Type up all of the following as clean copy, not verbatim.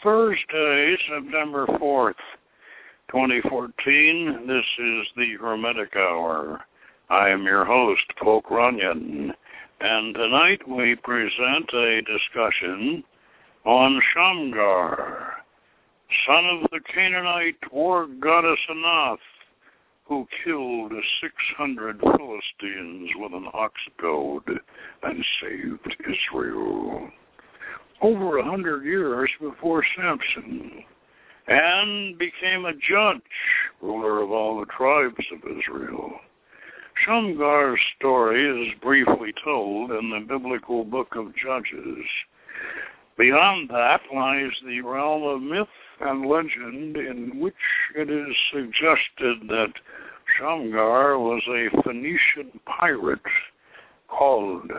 Thursday, September 4th, 2014. This is the Hermetic Hour. I am your host, Polk Runyon, and tonight we present a discussion on Shamgar, son of the Canaanite war goddess Anath, who killed 600 Philistines with an ox goad and saved Israel over 100 years before Samson, and became a judge, ruler of all the tribes of Israel. Shamgar's story is briefly told in the biblical book of Judges. Beyond that lies the realm of myth and legend, in which it is suggested that Shamgar was a Phoenician pirate called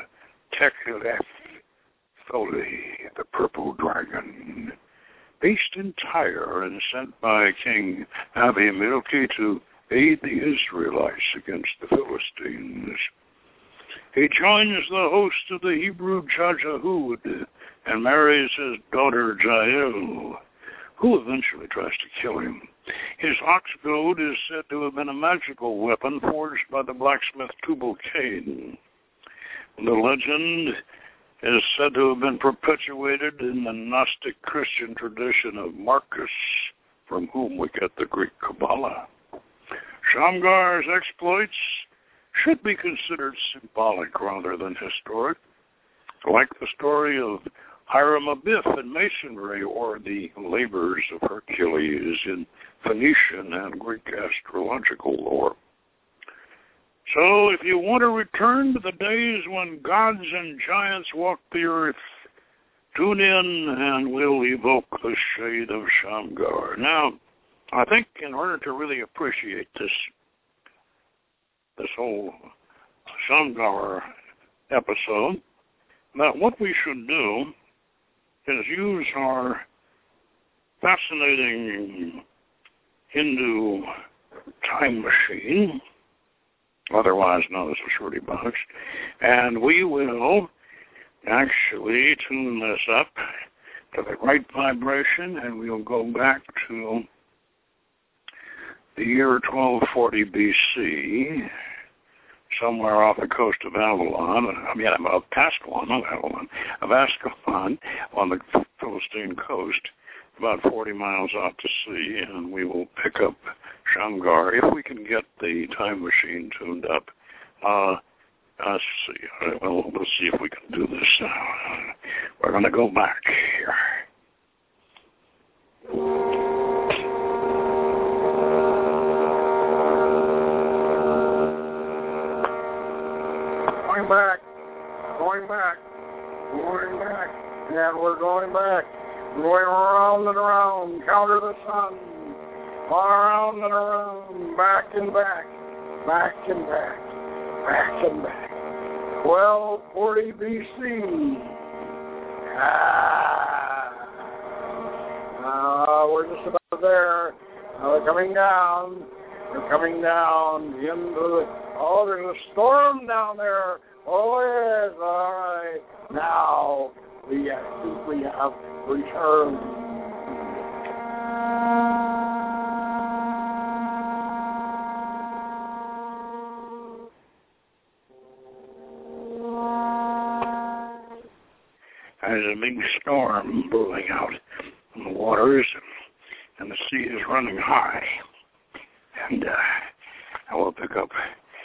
Tekhleth-Tholi, the Purple Dragon, based in Tyre and sent by King Abimelech to aid the Israelites against the Philistines. He joins the host of the Hebrew judge Ehud and marries his daughter Jael, who eventually tries to kill him. His ox goad is said to have been a magical weapon forged by the blacksmith Tubal-Cain. The legend is said to have been perpetuated in the Gnostic Christian tradition of Marcus, from whom we get the Greek Kabbalah. Shamgar's exploits should be considered symbolic rather than historic, like the story of Hiram Abiff in Masonry or the labors of Hercules in Phoenician and Greek astrological lore. So if you want to return to the days when gods and giants walked the earth, tune in and we'll evoke the shade of Shamgar. Now, I think in order to really appreciate this whole Shamgar episode, that what we should do is use our fascinating Hindu time machine, otherwise known as the Shruti box, and we will actually tune this up to the right vibration, and we'll go back to the year 1240 BC, somewhere off the coast of Avalon, of Ascalon, not Avalon, of Ascalon on the Philistine coast, about 40 miles out to sea, and we will pick up Shamgar if we can get the time machine tuned up. Let's see. Well, let's see if we can do this. We're going to go back here. Going back, and we're going back, going around and around, counter the sun, around and around, back and back, back and back, back and back. 1240 BC. We're just about there. We're coming down. We're coming down into the... Oh, there's a storm down there. Oh, yes, all right. Now, I think we have returned. There's a big storm brewing out in the waters, and the sea is running high. And I will pick up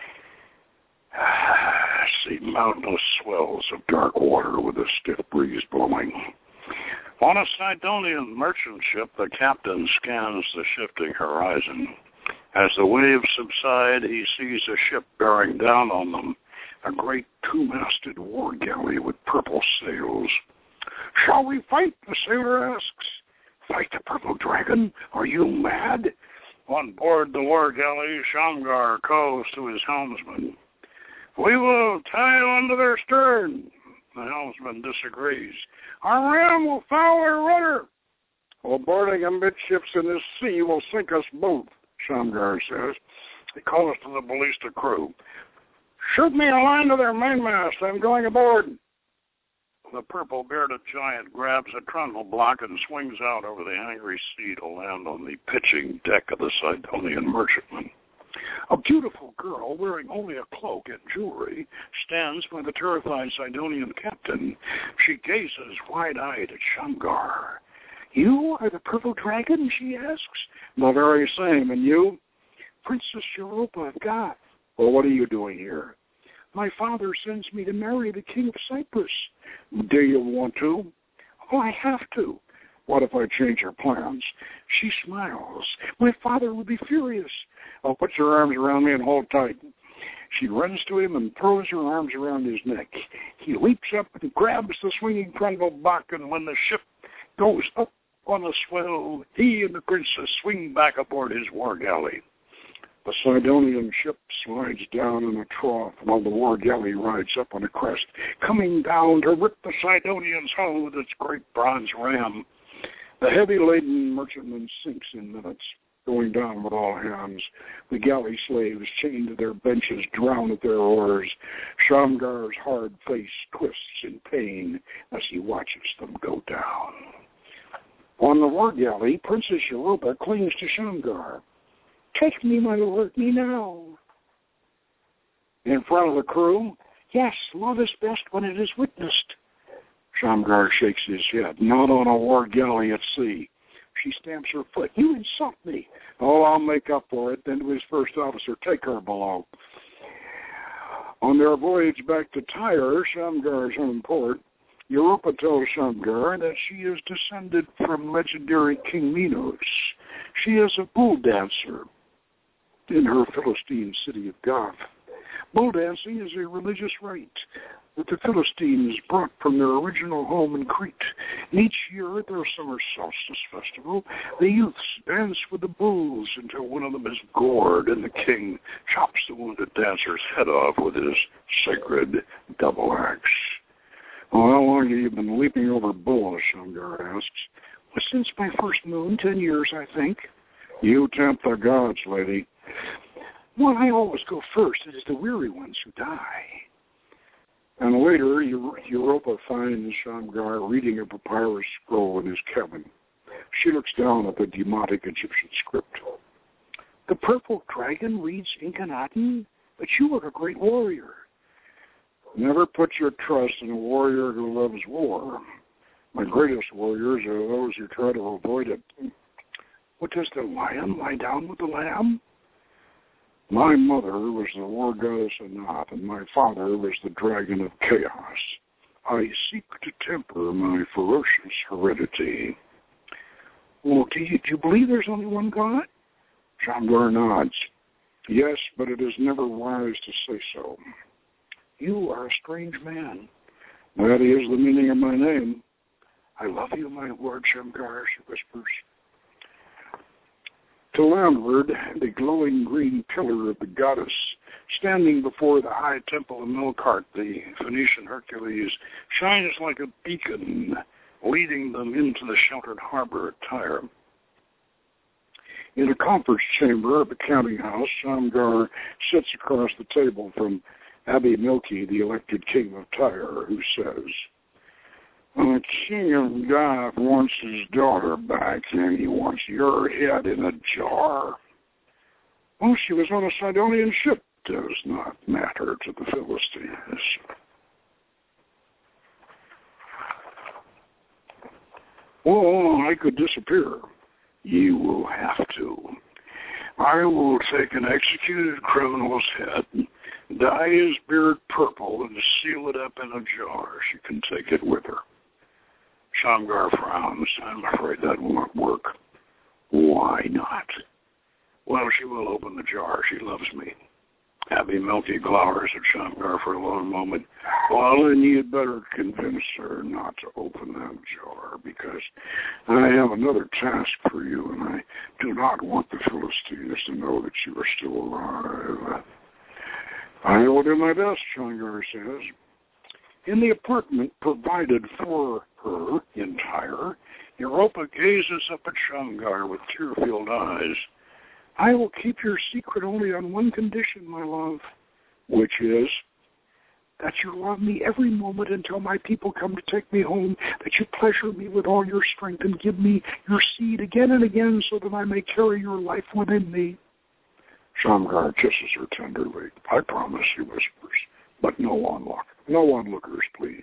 mountainous swells of dark water with a stiff breeze blowing. On a Sidonian merchant ship, the captain scans the shifting horizon. As the waves subside, he sees a ship bearing down on them, a great two-masted war galley with purple sails. "Shall we fight?" the sailor asks. "Fight the Purple Dragon? Are you mad?" On board the war galley, Shamgar calls to his helmsman. "We will tie on to their stern." The helmsman disagrees. "Our ram will foul our rudder." "Well, boarding amidships in this sea will sink us both," Shamgar says. He calls to the ballista crew. "Shoot me a line to their mainmast. I'm going aboard." The purple-bearded giant grabs a trundle block and swings out over the angry sea to land on the pitching deck of the Sidonian merchantman. A beautiful girl, wearing only a cloak and jewelry, stands by the terrified Sidonian captain. She gazes wide-eyed at Shamgar. "You are the purple dragon?" she asks. "The very same. And you?" "Princess Europa of God." "Well, what are you doing here?" "My father sends me to marry the king of Cyprus." "Do you want to?" "Oh, I have to." "What if I change your plans?" She smiles. "My father would be furious." "Oh, put your arms around me and hold tight." She runs to him and throws her arms around his neck. He leaps up and grabs the swinging trundle block, and when the ship goes up on a swell, he and the princess swing back aboard his war galley. The Sidonian ship slides down in a trough while the war galley rides up on a crest, coming down to rip the Sidonians hull with its great bronze ram. The heavy-laden merchantman sinks in minutes, going down with all hands. The galley slaves chained to their benches drown at their oars. Shamgar's hard face twists in pain as he watches them go down. On the war galley, Princess Europa clings to Shamgar. "Take me, my lord, me now." In front of the crew, "Yes, love is best when it is witnessed." Shamgar shakes his head. "Not on a war galley at sea." She stamps her foot. "You insult me." "Oh, I'll make up for it." Then to his first officer, "Take her below." On their voyage back to Tyre, Shamgar's home port, Europa tells Shamgar that she is descended from legendary King Minos. She is a bull dancer in her Philistine city of Gath. Bull dancing is a religious rite that the Philistines brought from their original home in Crete. Each year at their summer solstice festival, the youths dance with the bulls until one of them is gored and the king chops the wounded dancer's head off with his sacred double axe. "Well, how long have you been leaping over bulls?" Shamgar asks. "Well, since my first moon, 10 years, I think." "You tempt the gods, lady." "Well, I always go first. It is the weary ones who die." And later, Europa finds Shamgar reading a papyrus scroll in his cabin. She looks down at the demotic Egyptian script. "The purple dragon reads Incanatan, but you are a great warrior." "Never put your trust in a warrior who loves war. My greatest warriors are those who try to avoid it." "What, does the lion lie down with the lamb?" "My mother was the war goddess Anat, and my father was the dragon of chaos. I seek to temper my ferocious heredity." "Well, do you believe there's only one God?" Shamgar nods. "Yes, but it is never wise to say so." "You are a strange man." "That is the meaning of my name." "I love you, my lord Shamgar," she whispers. To landward, the glowing green pillar of the goddess, standing before the high temple of Melkart, the Phoenician Hercules, shines like a beacon, leading them into the sheltered harbor at Tyre. In a conference chamber of the counting house, Shamgar sits across the table from Abi-Milki, the elected king of Tyre, who says, "The king of Gath wants his daughter back, and he wants your head in a jar." "Well, she was on a Sidonian ship." "Does not matter to the Philistines." "Well, I could disappear." "You will have to. I will take an executed criminal's head, dye his beard purple, and seal it up in a jar. She can take it with her." Shamgar frowns. "I'm afraid that will not work." "Why not?" "Well, she will open the jar. She loves me." Abi-Milki glowers at Shamgar for a long moment. "Well, then you'd better convince her not to open that jar, because I have another task for you, and I do not want the Philistines to know that you are still alive." "I will do my best," Shamgar says. In the apartment provided for her in Tyre, Europa gazes up at Shamgar with tear-filled eyes. "I will keep your secret only on one condition, my love." "Which is?" that you love me every moment until my people come to take me home, that you pleasure me with all your strength and give me your seed again and again so that I may carry your life within me. Shamgar kisses her tenderly. I promise, he whispers, but no onlookers, please.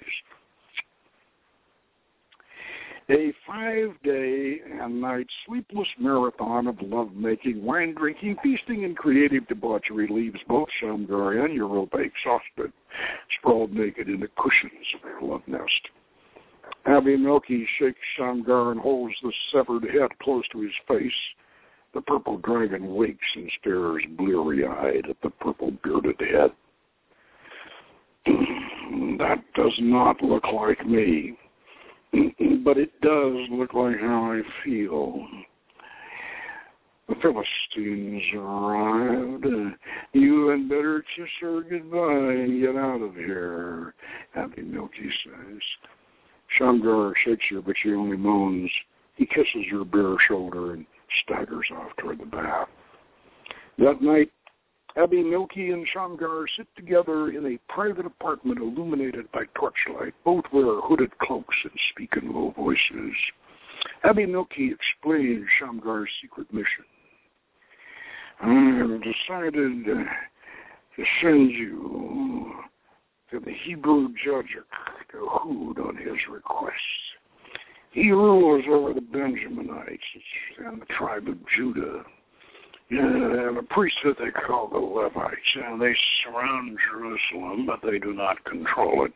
A 5-day and night sleepless marathon of lovemaking, wine drinking, feasting, and creative debauchery leaves both Shamgar and Europa exhausted, sprawled naked in the cushions of their love nest. Abimelech shakes Shamgar and holds the severed head close to his face. The purple dragon wakes and stares bleary-eyed at the purple-bearded head. That does not look like me. But it does look like how I feel. The Philistines arrived. You had better kiss her goodbye and get out of here, Abimelech says. Shamgar shakes her, but she only moans. He kisses her bare shoulder and staggers off toward the bath. That night, Abimelech and Shamgar sit together in a private apartment illuminated by torchlight. Both wear hooded cloaks and speak in low voices. Abimelech explains Shamgar's secret mission. I have decided to send you to the Hebrew judge Ehud on his request. He rules over the Benjaminites and the tribe of Judah. And a priesthood they call the Levites, and they surround Jerusalem, but they do not control it.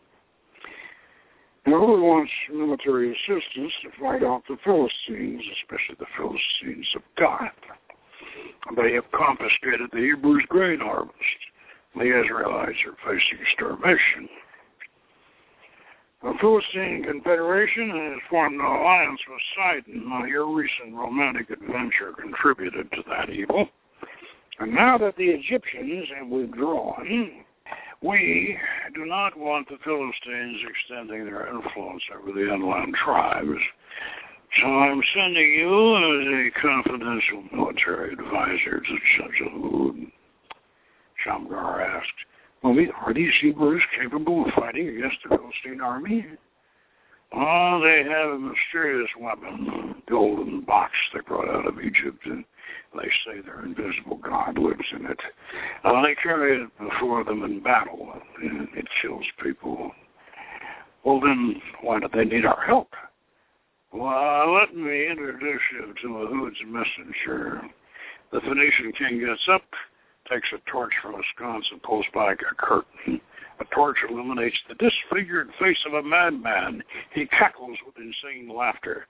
Ehud wants military assistance to fight off the Philistines, especially the Philistines of Gath. They have confiscated the Hebrews' grain harvest. The Israelites are facing starvation. The Philistine Confederation has formed an alliance with Sidon. Now, your recent romantic adventure contributed to that evil. And now that the Egyptians have withdrawn, we do not want the Philistines extending their influence over the inland tribes. So I'm sending you as a confidential military advisor to Judge Ehud. Shamgar asked, well, are these Hebrews capable of fighting against the Philistine army? Oh, they have a mysterious weapon, a golden box they brought out of Egypt, and they say their invisible God lives in it. They carry it before them in battle, and it kills people. Well, then, why do they need our help? Well, let me introduce you to Ehud's messenger. The Phoenician king gets up, takes a torch from a sconce and pulls back a curtain. A torch illuminates the disfigured face of a madman. He cackles with insane laughter.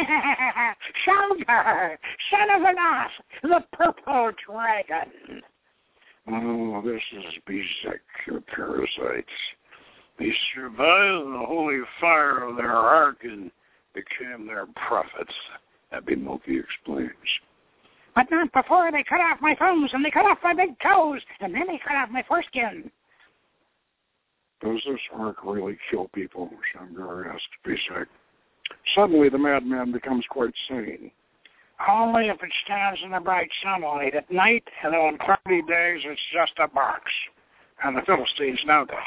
Shamgar, son of an ass, the purple dragon. Oh, this is Bezek, your parasites. They survived the holy fire of their ark and became their prophets, Abimelech explains. But not before they cut off my thumbs, and they cut off my big toes, and then they cut off my foreskin. Does this ark really kill people? Shamgar asks Bezek. Suddenly the madman becomes quite sane. Only if it stands in the bright sunlight at night, and on cloudy days it's just a box. And the Philistines know this.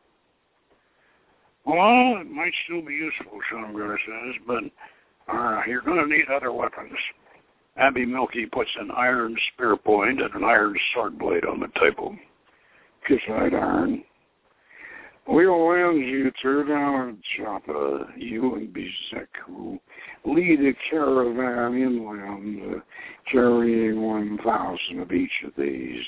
Well, it might still be useful, Shamgar says, but you're going to need other weapons. Abimelech puts an iron spear point and an iron sword blade on the table. Kisite iron. We'll land you down at Joppa, you and Bezek, who lead a caravan inland, carrying 1,000 of each of these.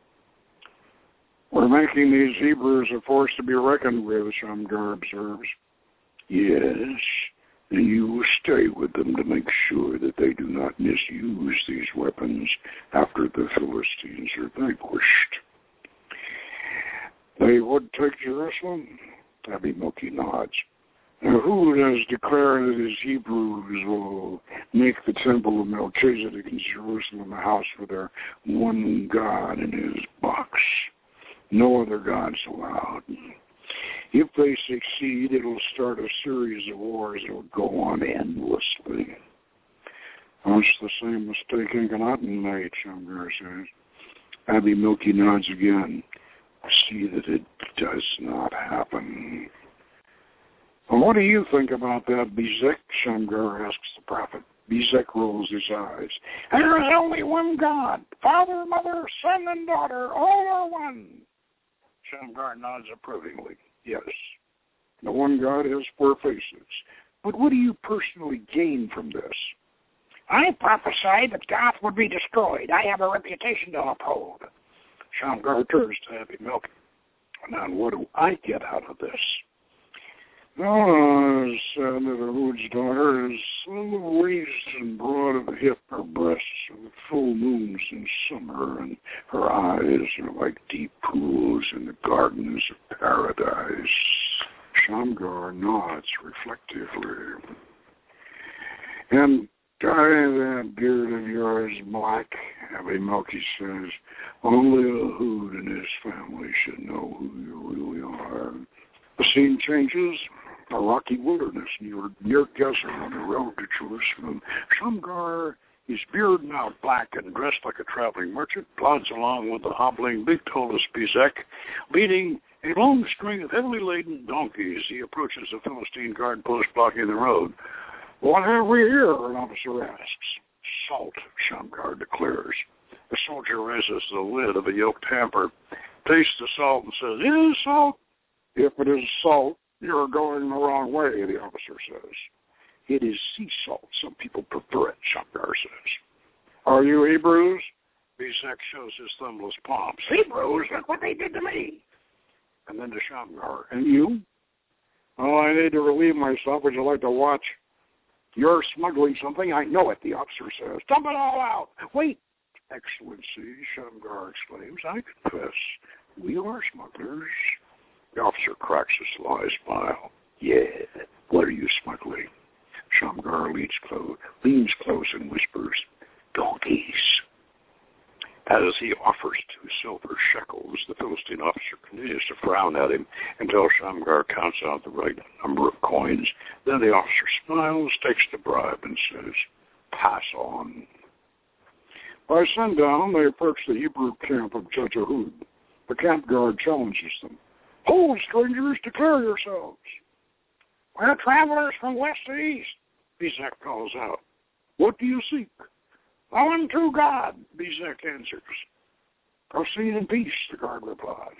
We're making these Hebrews a force to be reckoned with, Shamgar observes. Yes, and you will stay with them to make sure that they do not misuse these weapons after the Philistines are vanquished. They would take Jerusalem? Abimelech nods. Ehud has declared that his Hebrews will make the temple of Melchizedek in Jerusalem a house for their one God in his box. No other gods allowed. If they succeed, it'll start a series of wars that will go on endlessly. Much the same mistake Akhenaten made, Shamgar says. Abimelech nods again. see that it does not happen. Well, what do you think about that, Bezek? Shamgar asks the prophet. Bezek rolls his eyes. There is only one God, Father, Mother, Son, and Daughter, all are one. Shamgar nods approvingly. Yes, the one God has 4 faces. But what do you personally gain from this? I prophesied that Goth would be destroyed. I have a reputation to uphold. Shamgar turns to Abimelech. Now, what do I get out of this? Oh, said Ahud's daughter, is raised and broad of hip, her breasts are full moons in summer, and her eyes are like deep pools in the gardens of paradise. Shamgar nods reflectively. And dye that beard of yours black, Abimelech says. Only Ahud and his family should know who you really are. The scene changes. A rocky wilderness near Gezer on the road to Jerusalem. Shamgar, his beard now black and dressed like a traveling merchant, plods along with the hobbling big-toeless Bezek, leading a long string of heavily laden donkeys. He approaches a Philistine guard post blocking the road. What have we here? An officer asks. Salt, Shamgar declares. The soldier raises the lid of a yoked hamper, tastes the salt, and says, "It is salt." If it is salt, you're going the wrong way, the officer says. It is sea salt. Some people prefer it, Shamgar says. Are you Hebrews? Bezek shows his thumbless palms. Hebrews? Look what they did to me. And then to Shamgar. And you? Oh, I need to relieve myself. Would you like to watch? You're smuggling something. I know it, the officer says. Dump it all out. Wait. Excellency, Shamgar exclaims. I confess, we are smugglers. The officer cracks a sly smile. Yeah, what are you smuggling? Shamgar leans close and whispers, donkeys. As he offers 2 silver shekels, the Philistine officer continues to frown at him until Shamgar counts out the right number of coins. Then the officer smiles, takes the bribe, and says, pass on. By sundown, they approach the Hebrew camp of Judge Ahud. The camp guard challenges them. Hold, strangers, declare yourselves. We're travelers from west to east, Bezek calls out. What do you seek? The one true God, Bezek answers. Proceed in peace, the guard replies.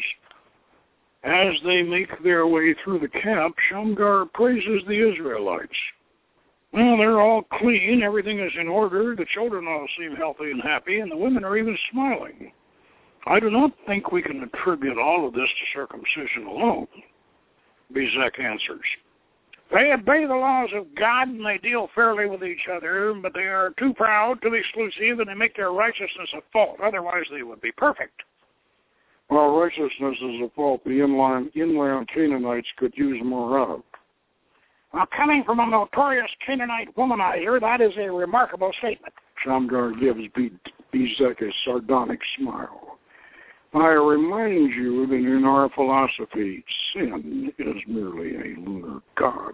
As they make their way through the camp, Shamgar praises the Israelites. Well, they're all clean, everything is in order, the children all seem healthy and happy, and the women are even smiling. I do not think we can attribute all of this to circumcision alone, Bezek answers. They obey the laws of God and they deal fairly with each other, but they are too proud, too exclusive, and they make their righteousness a fault. Otherwise, they would be perfect. Well, righteousness is a fault the inland Canaanites could use more of. Well, coming from a notorious Canaanite womanizer, that is a remarkable statement. Shamgar gives Bezek a sardonic smile. I remind you that in our philosophy, sin is merely a lunar god.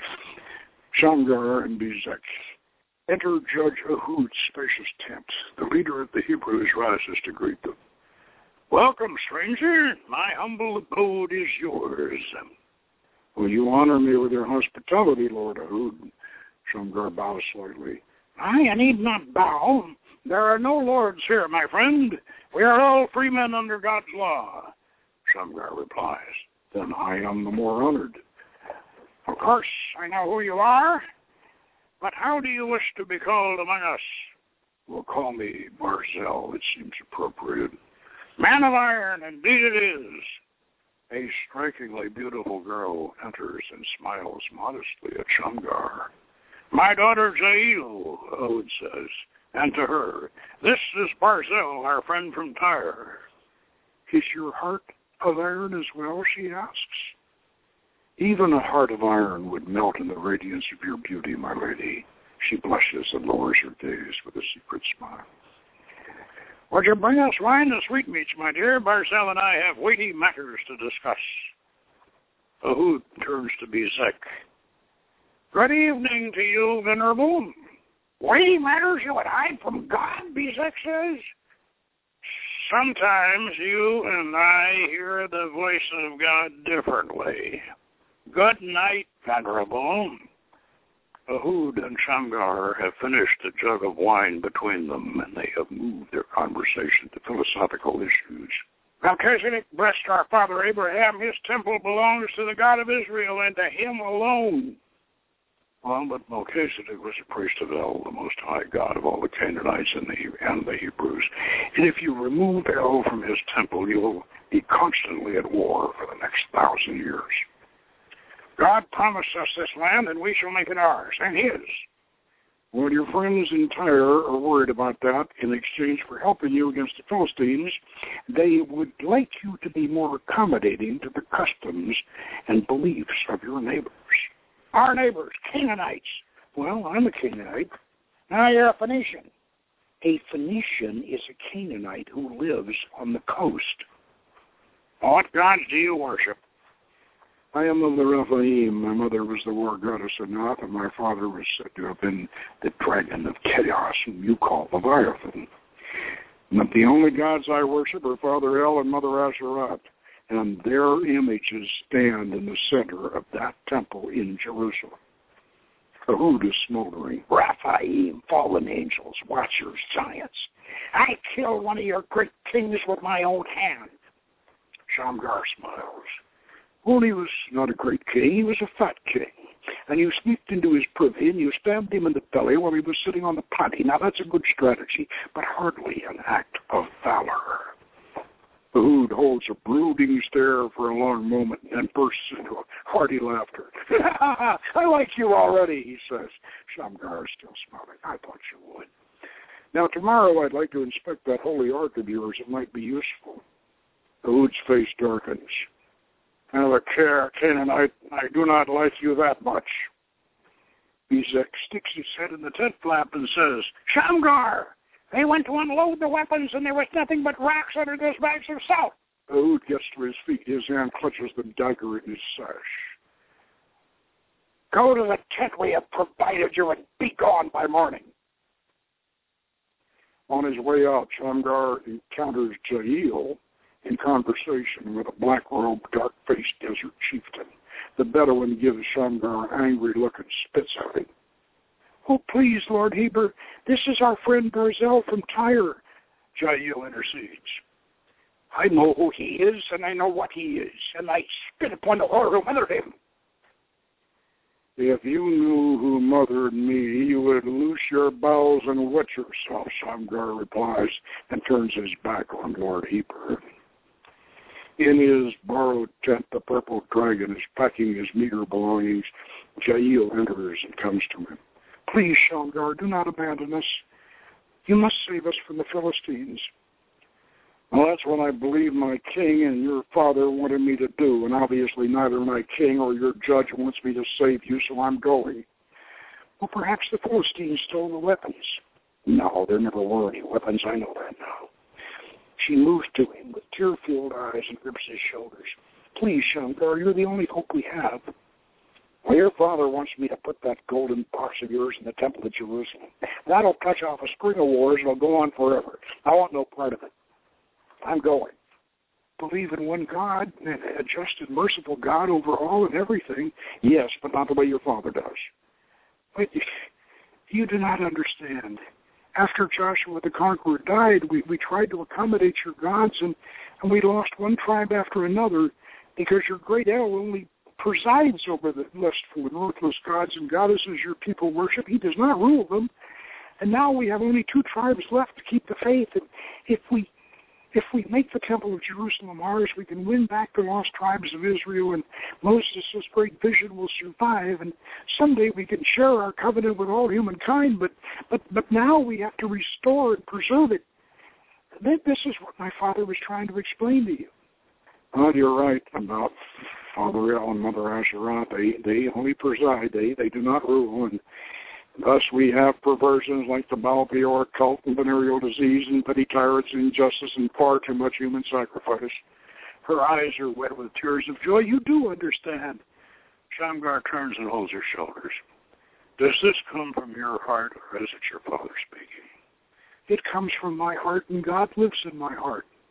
Shamgar and Bezek enter Judge Ahud's spacious tent. The leader of the Hebrews rises to greet them. Welcome, stranger. My humble abode is yours. Will you honor me with your hospitality, Lord Ahud? Shamgar bows slightly. I need not bow. There are no lords here, my friend. We are all free men under God's law. Shamgar replies. Then I am the more honored. Of course, I know who you are, but how do you wish to be called among us? Well, call me Barzel. It seems appropriate. Man of iron, indeed it is. A strikingly beautiful girl enters and smiles modestly at Shamgar. My daughter Jael, Ahud says, and to her, this is Barzel, our friend from Tyre. Is your heart of iron as well, she asks. Even a heart of iron would melt in the radiance of your beauty, my lady. She blushes and lowers her gaze with a secret smile. Would you bring us wine and sweetmeats, my dear? Barzel and I have weighty matters to discuss. Ahud turns to Bezek. Good evening to you, Venerable. Weighty matters you would hide from God, Bezek says. Sometimes you and I hear the voice of God differently. Good night, Venerable. Ehud and Shamgar have finished the jug of wine between them, and they have moved their conversation to philosophical issues. Melchizedek blessed our father Abraham. His temple belongs to the God of Israel and to him alone. Well, but Melchizedek was a priest of El, the Most High God of all the Canaanites and the Hebrews. And if you remove El from his temple, you will be constantly at war for the next 1,000 years. God promised us this land, and we shall make it ours, and his. Well, your friends in Tyre are worried about that. In exchange for helping you against the Philistines, they would like you to be more accommodating to the customs and beliefs of your neighbors. Our neighbors, Canaanites. Well, I'm a Canaanite. Now you're a Phoenician. A Phoenician is a Canaanite who lives on the coast. What gods do you worship? I am of the Rephaim. My mother was the war goddess Anath, and my father was said to have been the dragon of Chaos, whom you call Leviathan. But the only gods I worship are Father El and Mother Asherat, and their images stand in the center of that temple in Jerusalem. Ehud is smoldering. Rephaim, fallen angels, watchers, giants. I killed one of your great kings with my own hand. Shamgar smiles. Well, he was not a great king. He was a fat king. And you sneaked into his privy and you stabbed him in the belly while he was sitting on the potty. Now, that's a good strategy, but hardly an act of valor. Ehud holds a brooding stare for a long moment and bursts into a hearty laughter. I like you already, he says. Shamgar is still smiling. I thought you would. Now, tomorrow I'd like to inspect that holy ark of yours. It might be useful. Ehud's face darkens. Have a care, Canaanite. I do not like you that much. Bezek sticks his head in the tent flap and says, Shamgar! They went to unload the weapons, and there was nothing but rocks under those bags of salt. Ehud gets to his feet. His hand clutches the dagger in his sash. Go to the tent we have provided you and be gone by morning. On his way out, Shamgar encounters Jael in conversation with a black-robed, dark-faced desert chieftain. The Bedouin gives Shamgar an angry look and spits at him. Oh, please, Lord Heber, this is our friend Barzel from Tyre, Jael intercedes. I know who he is, and I know what he is, and I spit upon the whore who mothered him. If you knew who mothered me, you would loose your bowels and wet yourself, Shamgar replies, and turns his back on Lord Heber. In his borrowed tent, the purple dragon is packing his meager belongings. Jael enters and comes to him. Please, Shamgar, do not abandon us. You must save us from the Philistines. Well, that's what I believe my king and your father wanted me to do, and obviously neither my king or your judge wants me to save you, so I'm going. Well, perhaps the Philistines stole the weapons. No, there never were any weapons. I know that now. She moves to him with tear-filled eyes and grips his shoulders. Please, Shamgar, you're the only hope we have. Well, your father wants me to put that golden box of yours in the temple of Jerusalem. That'll touch off a string of wars and it'll go on forever. I want no part of it. I'm going. Believe in one God, a just and merciful God over all and everything. Yes, but not the way your father does. But you do not understand. After Joshua the Conqueror died, we tried to accommodate your gods, and we lost one tribe after another because your great El only presides over the lustful and ruthless gods and goddesses your people worship. He does not rule them. And now we have only 2 tribes left to keep the faith. And if we make the temple of Jerusalem ours, we can win back the lost tribes of Israel, and Moses' great vision will survive, and someday we can share our covenant with all humankind, but now we have to restore and preserve it. This is what my father was trying to explain to you. Well, you're right about Father El and Mother Asherat. They only preside. They do not rule, and thus we have perversions like the Baal Peor cult and venereal disease and petty tyrants and injustice and far too much human sacrifice. Her eyes are wet with tears of joy. You do understand. Shamgar turns and holds her shoulders. Does this come from your heart, or is it your father speaking? It comes from my heart, and God lives in my heart.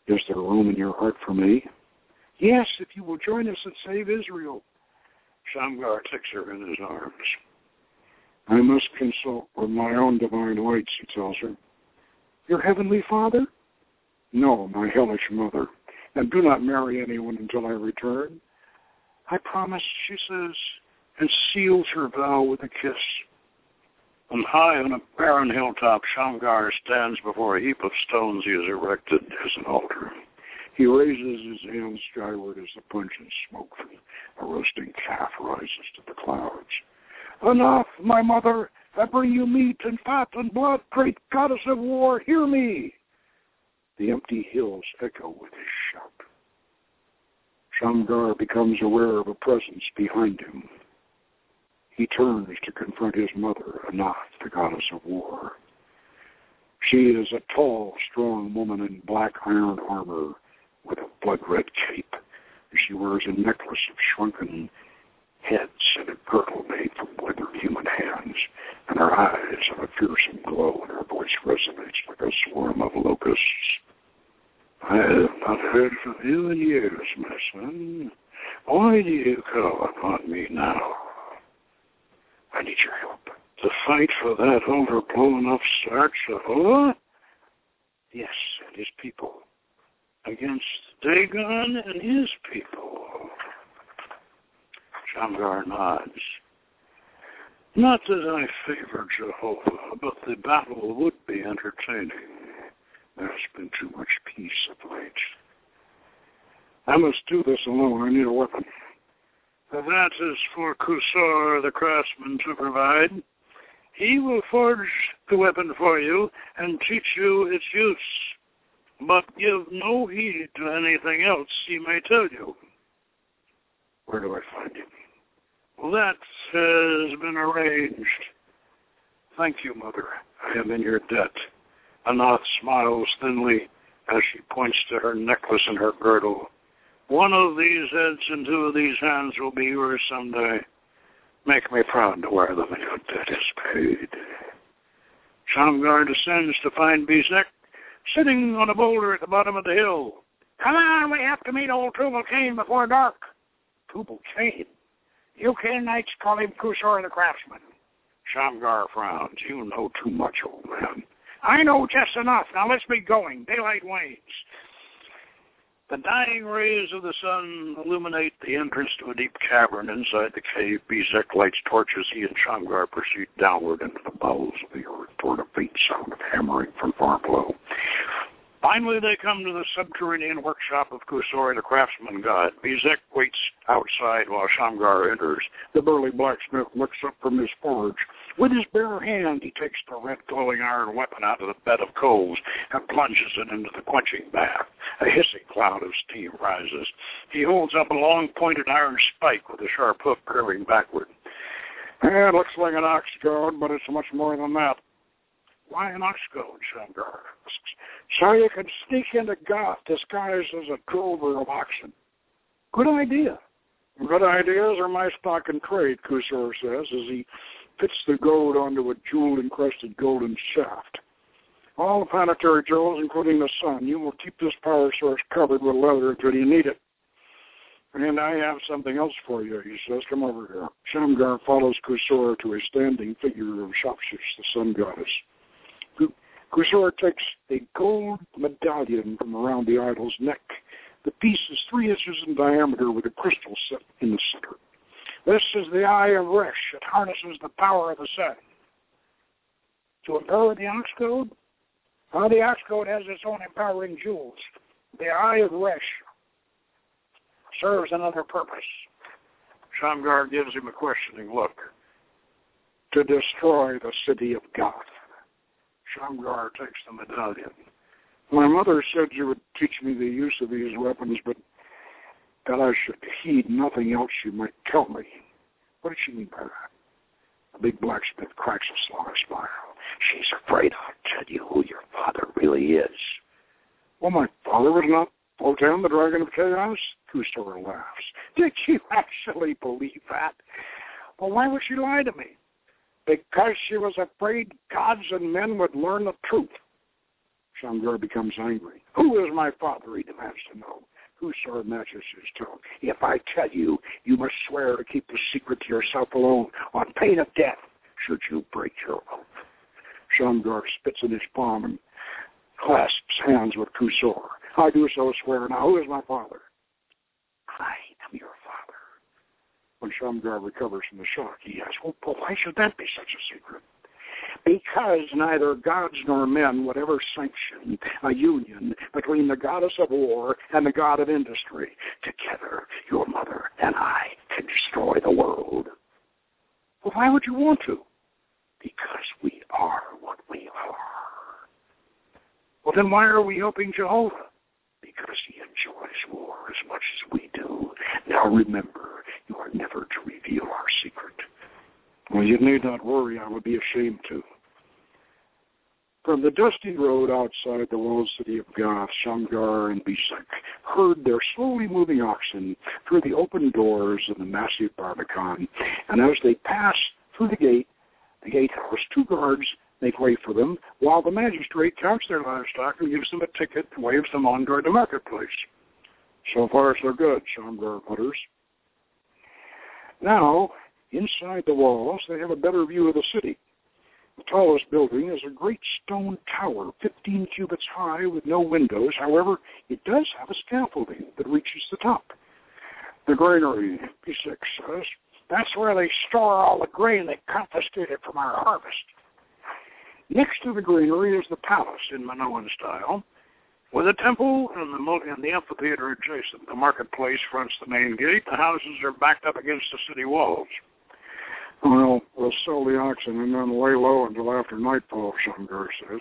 Is there room in your heart for me? Yes, if you will join us and save Israel. Shamgar takes her in his arms. I must consult with my own divine lights, he tells her. Your heavenly father? No, my hellish mother. And do not marry anyone until I return. I promise, she says, and seals her vow with a kiss. And high on a barren hilltop, Shamgar stands before a heap of stones he has erected as an altar. He raises his hands skyward as the pungent smoke from a roasting calf rises to the clouds. Enough, my mother! I bring you meat and fat and blood, great goddess of war, hear me! The empty hills echo with his shout. Shamgar becomes aware of a presence behind him. He turns to confront his mother, Anath, the goddess of war. She is a tall, strong woman in black iron armor with a blood-red cape. She wears a necklace of shrunken heads and a girdle made from withered human hands, and her eyes have a fearsome glow, and her voice resonates like a swarm of locusts. I have not heard from you in years, my son. Why do you call upon me now? I need your help. To fight for that overblown upstart Jehovah? Yes, and his people. Against Dagon and his people. Shamgar nods. Not that I favor Jehovah, but the battle would be entertaining. There's been too much peace of late. I must do this alone. I need a weapon. That is for Kusor, the craftsman, to provide. He will forge the weapon for you and teach you its use. But give no heed to anything else he may tell you. Where do I find him? That has been arranged. Thank you, Mother. I am in your debt. Anath smiles thinly as she points to her necklace and her girdle. One of these heads and two of these hands will be yours someday. Make me proud to wear them, and your debt is paid. Shamgar descends to find Bezek sitting on a boulder at the bottom of the hill. Come on, we have to meet old Tubal-Cain before dark. Tubal-Cain? You Canaanites call him Kusor the craftsman. Shamgar frowns. You know too much, old man. I know just enough. Now let's be going. Daylight wanes. The dying rays of the sun illuminate the entrance to a deep cavern inside the cave. Bezek lights torches. He and Shamgar proceed downward into the bowels of the earth toward a faint sound of hammering from far below. Finally, they come to the subterranean workshop of Kusor, the craftsman god. Bezek waits outside while Shamgar enters. The burly blacksmith looks up from his forge. With his bare hand, he takes the red glowing iron weapon out of the bed of coals and plunges it into the quenching bath. A hissing cloud of steam rises. He holds up a long pointed iron spike with a sharp hook curving backward. It looks like an ox goad, but it's much more than that. Why an ox goad, Shamgar asks. So you can sneak into Goth disguised as a drover of oxen. Good idea. Good ideas are my stock in trade, Kusor says, as he fits the goad onto a jewel-encrusted golden shaft. All the planetary jewels, including the sun, you will keep this power source covered with leather until you need it. And I have something else for you, he says. Come over here. Shamgar follows Kusor to a standing figure of Shapshish, the sun goddess. Kusor takes a gold medallion from around the idol's neck. The piece is 3 inches in diameter with a crystal set in the center. This is the Eye of Resh. It harnesses the power of the sun. To empower the ox goad? The ox goad has its own empowering jewels. The Eye of Resh serves another purpose. Shamgar gives him a questioning look. To destroy the city of Goth. Shamgar takes the medallion. My mother said you would teach me the use of these weapons, but that I should heed nothing else you might tell me. What did she mean by that? The big blacksmith cracks a sly smile. She's afraid I'll tell you who your father really is. Well, my father was not Wotan, the Dragon of Chaos? Kusor laughs. Did you actually believe that? Well, why would she lie to me? Because she was afraid gods and men would learn the truth. Shamgar becomes angry. Who is my father, he demands to know. Whoso matches his tone. If I tell you, you must swear to keep the secret to yourself alone on pain of death should you break your oath. Shamgar spits in his palm and clasps hands with Kusor. I do so swear. Now, who is my father? I am your father. When Shamgar recovers from the shock, he asks, well, why should that be such a secret? Because neither gods nor men would ever sanction a union between the goddess of war and the god of industry. Together, your mother and I can destroy the world. Well, why would you want to? Because we are what we are. Well, then why are we helping Jehovah? Because he enjoys war as much as we do. Now remember, you are never to reveal our secret. Well, you need not worry. I would be ashamed to. From the dusty road outside the walled city of Gath, Shamgar and Besek heard their slowly moving oxen through the open doors of the massive Barbican. And as they passed through the gatehouse, two guards make way for them, while the magistrate counts their livestock and gives them a ticket and waves them on toward the marketplace. So far, so good, Shamgar mutters. Now, inside the walls, they have a better view of the city. The tallest building is a great stone tower, 15 cubits high with no windows. However, it does have a scaffolding that reaches the top. The granary, P6 says, that's where they store all the grain they confiscated from our harvest. Next to the granary is the palace in Minoan style, with a temple and the amphitheater adjacent. The marketplace fronts the main gate. The houses are backed up against the city walls. Well, we'll sell the oxen and then lay low until after nightfall, Shamgar says.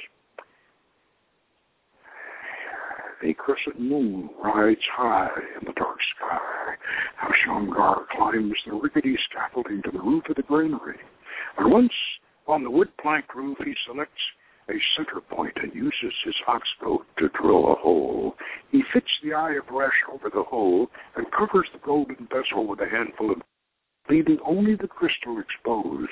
A crescent moon rides high in the dark sky. How Shamgar climbs the rickety scaffolding to the roof of the granary. And once on the wood plank roof, he selects a center point and uses his ox goad to drill a hole. He fits the eye of Resh over the hole and covers the golden vessel with a handful of, leaving only the crystal exposed.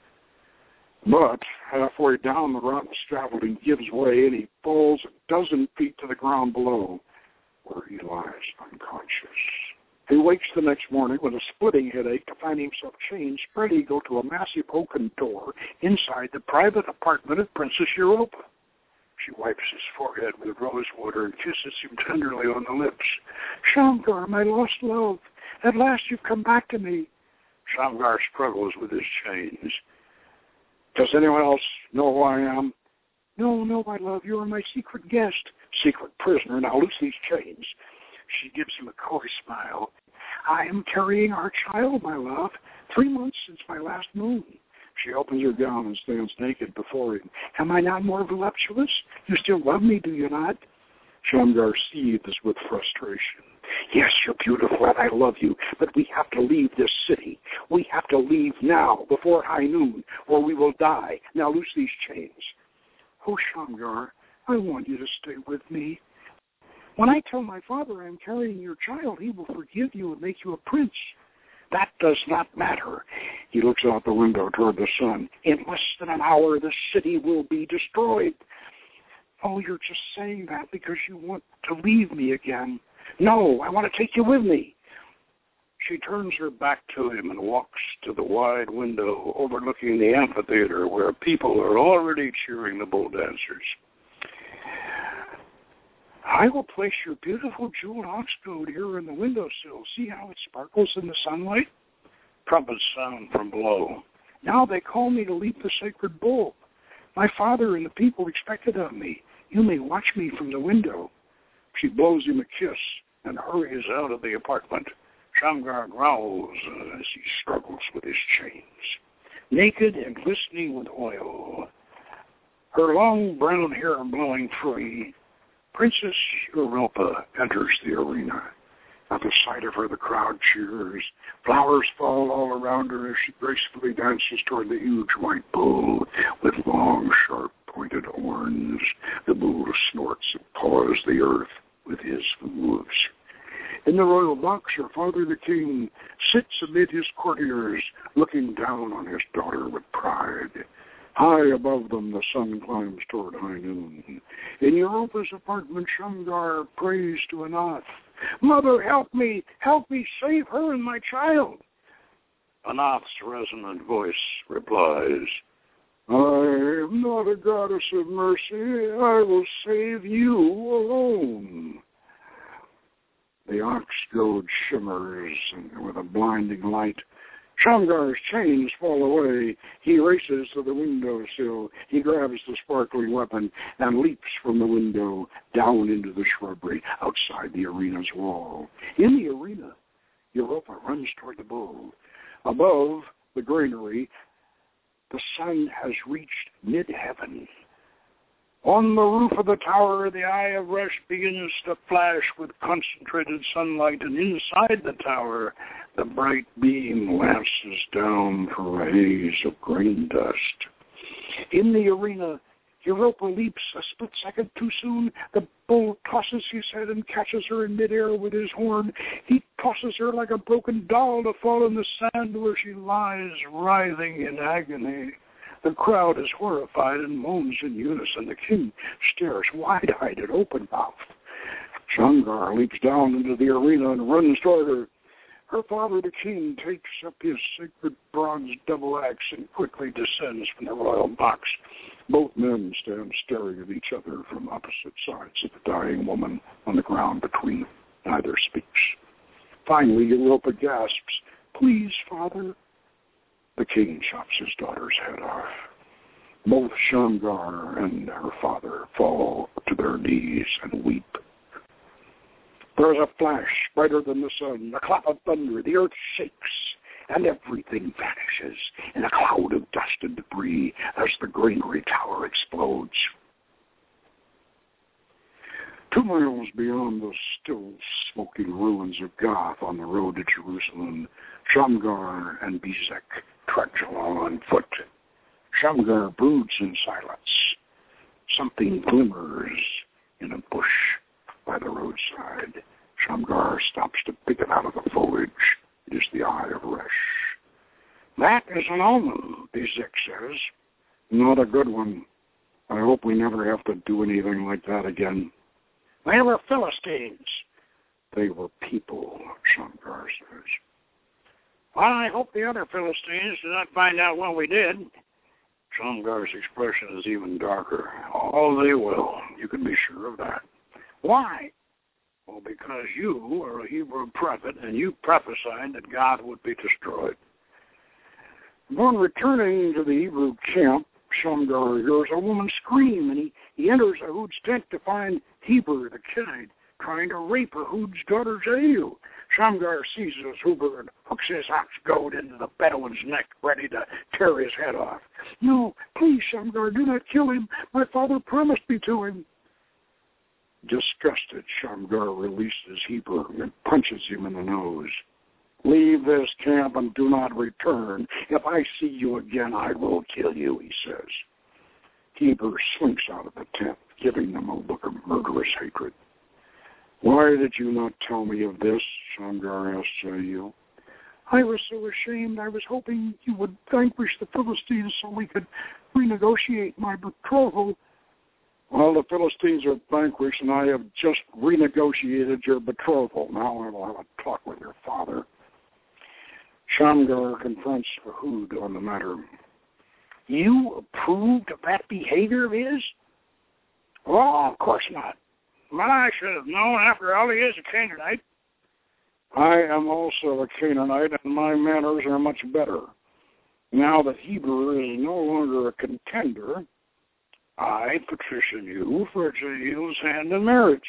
But halfway down, the rotten scaffolding gives way, and he falls 12 feet to the ground below, where he lies unconscious. He wakes the next morning with a splitting headache to find himself chained, spread eagle to a massive oaken door inside the private apartment of Princess Europa. She wipes his forehead with rose water and kisses him tenderly on the lips. Shamgar, my lost love, at last you've come back to me. Shamgar struggles with his chains. Does anyone else know who I am? No, my love, you are my secret guest. Secret prisoner, now loose these chains. She gives him a coy smile. I am carrying our child, my love. 3 months since my last moon. She opens her gown and stands naked before him. Am I not more voluptuous? You still love me, do you not? Shamgar seethes with frustration. Yes, you're beautiful, and I love you, but we have to leave this city. We have to leave now, before high noon, or we will die. Now loose these chains. Oh, Shamgar, I want you to stay with me. When I tell my father I am carrying your child, he will forgive you and make you a prince. That does not matter. He looks out the window toward the sun. In less than an hour, the city will be destroyed. Oh, you're just saying that because you want to leave me again. No, I want to take you with me. She turns her back to him and walks to the wide window overlooking the amphitheater where people are already cheering the bull dancers. I will place your beautiful jeweled ox goad here in the windowsill. See how it sparkles in the sunlight? Trumpets sound from below. Now they call me to leap the sacred bull. My father and the people expect it of me. You may watch me from the window. She blows him a kiss and hurries out of the apartment. Shamgar growls as he struggles with his chains. Naked and glistening with oil, her long brown hair blowing free, Princess Europa enters the arena. At the sight of her, the crowd cheers. Flowers fall all around her as she gracefully dances toward the huge white bull with long, sharp, pointed horns. The bull snorts and paws the earth with his hooves. In the royal box, her father, the king, sits amid his courtiers, looking down on his daughter with pride. High above them, the sun climbs toward high noon. In Europa's apartment, Shamgar prays to Anath. Mother, help me, save her and my child. Anath's resonant voice replies, I am not a goddess of mercy. I will save you alone. The ox goad shimmers with a blinding light. Shamgar's chains fall away. He races to the windowsill. He grabs the sparkling weapon and leaps from the window down into the shrubbery outside the arena's wall. In the arena, Europa runs toward the bull. Above the granary, the sun has reached mid-heaven. On the roof of the tower, the eye of Resh begins to flash with concentrated sunlight, and inside the tower, the bright beam lances down through a haze of grain dust. In the arena, Europa leaps a split second too soon. The bull tosses his head and catches her in midair with his horn. He tosses her like a broken doll to fall in the sand where she lies writhing in agony. The crowd is horrified and moans in unison. The king stares wide-eyed and open-mouthed. Shamgar leaps down into the arena and runs toward her. Her father, the king, takes up his sacred bronze double axe and quickly descends from the royal box. Both men stand staring at each other from opposite sides of the dying woman on the ground between them. Neither speaks. Finally, Europa gasps, Please, father. The king chops his daughter's head off. Both Shamgar and her father fall to their knees and weep. There is a flash brighter than the sun, a clap of thunder, the earth shakes, and everything vanishes in a cloud of dust and debris as the granary tower explodes. 2 miles beyond the still smoking ruins of Gath on the road to Jerusalem, Shamgar and Bezek trudge along on foot. Shamgar broods in silence. Something glimmers in a bush by the roadside. Shamgar stops to pick it out of the foliage. It is the eye of Resh. That is an omen, Bezek says. Not a good one. I hope we never have to do anything like that again. They were Philistines. They were people, Shamgar says. Well, I hope the other Philistines do not find out what we did. Shamgar's expression is even darker. Oh, they will. You can be sure of that. Why? Well, because you are a Hebrew prophet, and you prophesied that God would be destroyed. Upon returning to the Hebrew camp, Shamgar hears a woman scream, and he enters Ehud's tent to find Heber, the Kenite, trying to rape Ehud's daughter Jael. Shamgar seizes Heber and hooks his ox goad into the Bedouin's neck, ready to tear his head off. No, please, Shamgar, do not kill him. My father promised me to him. Disgusted, Shamgar releases Heber and punches him in the nose. Leave this camp and do not return. If I see you again, I will kill you, he says. Heber slinks out of the tent, giving them a look of murderous hatred. Why did you not tell me of this? Shamgar asked Jael. I was so ashamed. I was hoping you would vanquish the Philistines so we could renegotiate my betrothal. Well, the Philistines are vanquished, and I have just renegotiated your betrothal. Now I will have a talk with your father. Shamgar confronts Ehud on the matter. You approved of that behavior of his? Oh, of course not. But I should have known. After all, he is a Canaanite. I am also a Canaanite, and my manners are much better. Now that Heber is no longer a contender, I petition you for Jael's hand in marriage.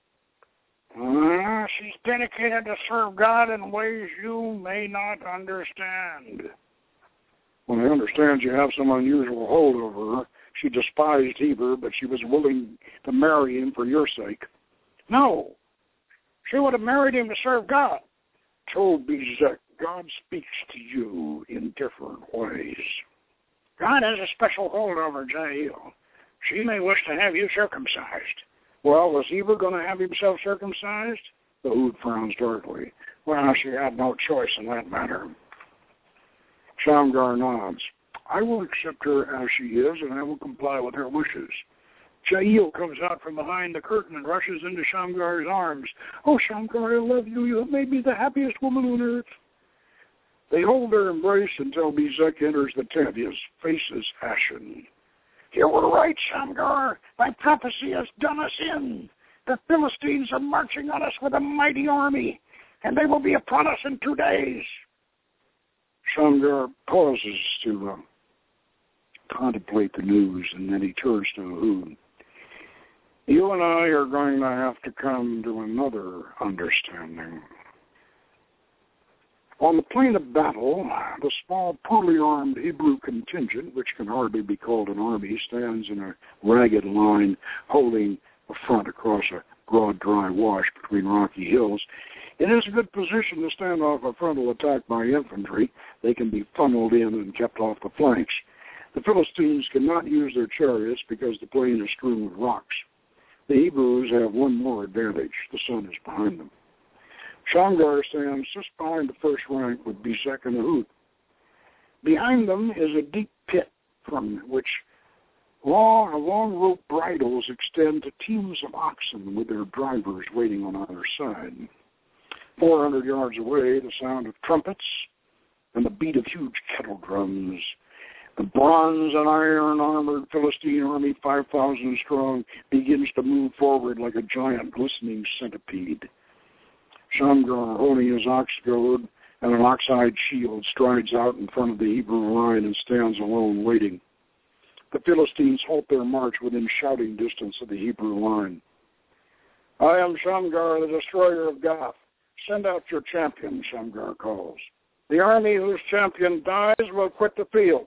She's dedicated to serve God in ways you may not understand. Well, I understand you have some unusual hold over her. She despised Heber, but she was willing to marry him for your sake. No. She would have married him to serve God. Told Bezek, God speaks to you in different ways. God has a special hold over Jael. She may wish to have you circumcised. Well, was Heber going to have himself circumcised? Ehud frowns darkly. Well, she had no choice in that matter. Shamgar nods. I will accept her as she is, and I will comply with her wishes. Jael comes out from behind the curtain and rushes into Shamgar's arms. "Oh, Shamgar, I love you. You have made me the happiest woman on earth." They hold their embrace until Bezek enters the tent, his face is ashen. "You were right, Shamgar. Thy prophecy has done us in. The Philistines are marching on us with a mighty army, and they will be upon us in 2 days. Shamgar pauses to contemplate the news, and then he turns to Ehud. "You and I are going to have to come to another understanding." On the plain of battle, the small, poorly armed Hebrew contingent, which can hardly be called an army, stands in a ragged line holding a front across a broad, dry wash between rocky hills. It is a good position to stand off a frontal attack by infantry. They can be funneled in and kept off the flanks. The Philistines cannot use their chariots because the plain is strewn with rocks. The Hebrews have one more advantage. The sun is behind them. Shamgar stands just behind the first rank with Bezek and Ehud. Behind them is a deep pit from which long rope bridles extend to teams of oxen with their drivers waiting on either side. 400 yards away, the sound of trumpets and the beat of huge kettle drums. The bronze and iron-armored Philistine army, 5,000 strong, begins to move forward like a giant glistening centipede. Shamgar, holding his ox goad and an ox-hide shield, strides out in front of the Hebrew line and stands alone, waiting. The Philistines halt their march within shouting distance of the Hebrew line. "I am Shamgar, the destroyer of Gath. Send out your champion," Shamgar calls. "The army whose champion dies will quit the field."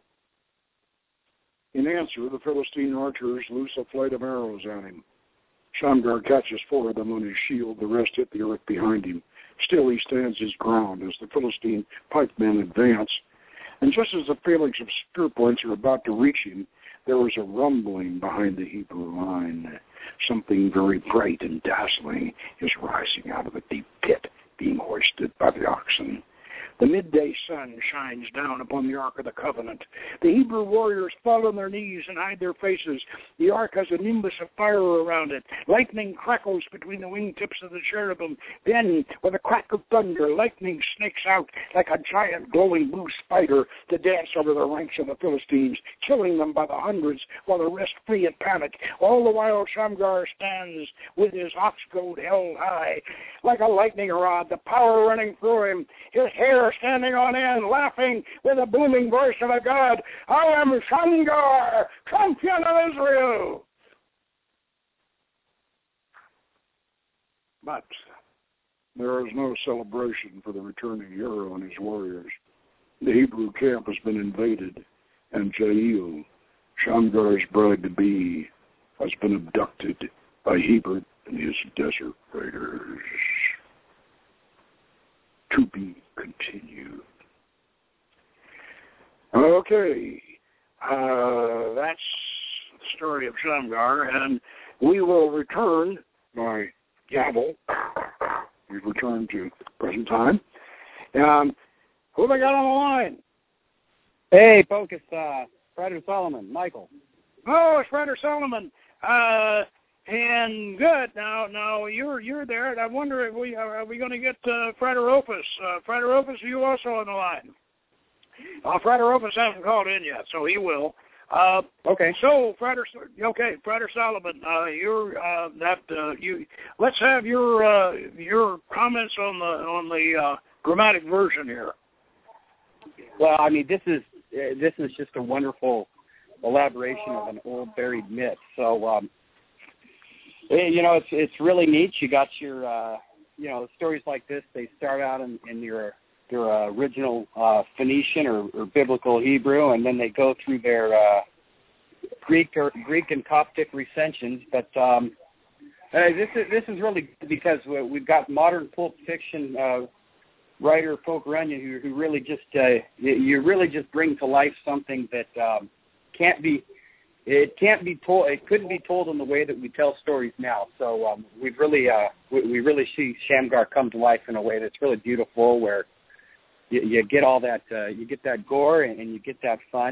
In answer, the Philistine archers loose a flight of arrows at him. Shamgar catches 4 of them on his shield. The rest hit the earth behind him. Still he stands his ground as the Philistine pikemen advance. And just as the phalanx of spear points are about to reach him, there is a rumbling behind the Hebrew line. Something very bright and dazzling is rising out of a deep pit, being hoisted by the oxen. The midday sun shines down upon the Ark of the Covenant. The Hebrew warriors fall on their knees and hide their faces. The Ark has a nimbus of fire around it. Lightning crackles between the wingtips of the cherubim. Then, with a crack of thunder, lightning snakes out like a giant glowing blue spider to dance over the ranks of the Philistines, killing them by the hundreds while the rest flee in panic. All the while Shamgar stands with his ox goad held high like a lightning rod, the power running through him, his hair standing on end, laughing with the booming voice of a god. "I am Shamgar, champion of Israel." But there is no celebration for the returning hero and his warriors. The Hebrew camp has been invaded, and Jael, Shamgar's bride-to-be, has been abducted by Hebrew and his desert raiders. To be continued. Okay, that's the story of Shamgar, and we will return by gavel. We've returned to present time. Who have I got on the line? Hey, Focus, Frederick Solomon, Michael. Oh, it's Frederick Solomon. And good. Now you're there, and I wonder if are we going to get Frederopus? Frederopus, are you also on the line? Frederopus hasn't called in yet, so he will. Okay. So Frederick Solomon, let's have your comments on the grammatic version here. Well, I mean, this is just a wonderful elaboration of an old buried myth. So. It's really neat. You got your, stories like this. They start out in your original Phoenician or biblical Hebrew, and then they go through their Greek and Coptic recensions. But this is really good because we've got modern pulp fiction writer Folk Runyon who really just you really just bring to life something that can't be told. It couldn't be told in the way that we tell stories now. So we really see Shamgar come to life in a way that's really beautiful, where you get all that, you get that gore and you get that fun,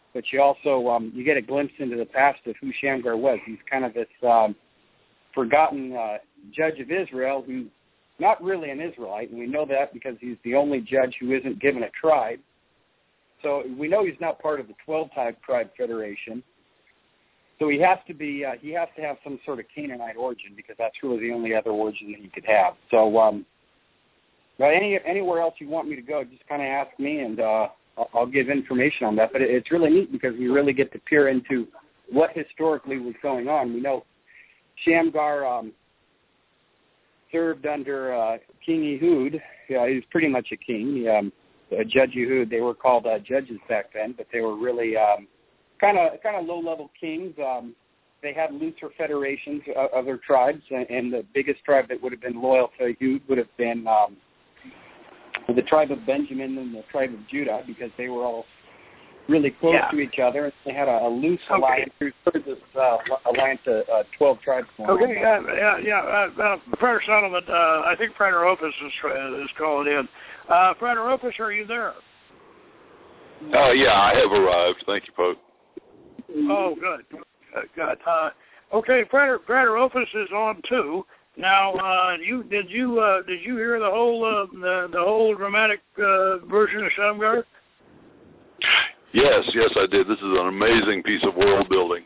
but you also you get a glimpse into the past of who Shamgar was. He's kind of this forgotten judge of Israel who's not really an Israelite, and we know that because he's the only judge who isn't given a tribe. So we know he's not part of the 12-tribe federation. So he has to be. He has to have some sort of Canaanite origin because that's really the only other origin that he could have. So, but anywhere else you want me to go, just kind of ask me, and I'll give information on that. But it's really neat because we really get to peer into what historically was going on. We know Shamgar served under King Ehud. He was pretty much a king. Judge Ehud, they were called judges back then, but they were really kind of low-level kings. They had looser federations of other tribes, and the biggest tribe that would have been loyal to Ehud would have been the tribe of Benjamin and the tribe of Judah, because they were all really close to each other. They had a loose alliance through this alliance of 12 tribes. Okay, Frater Solomon, I think Frater Opus is calling in. Frater Opus, are you there? Yeah, I have arrived. Thank you, Pope. Oh, good. Okay, Frater Opus is on too. Now, did you hear the whole dramatic version of Shamgar? Yes, I did. This is an amazing piece of world building.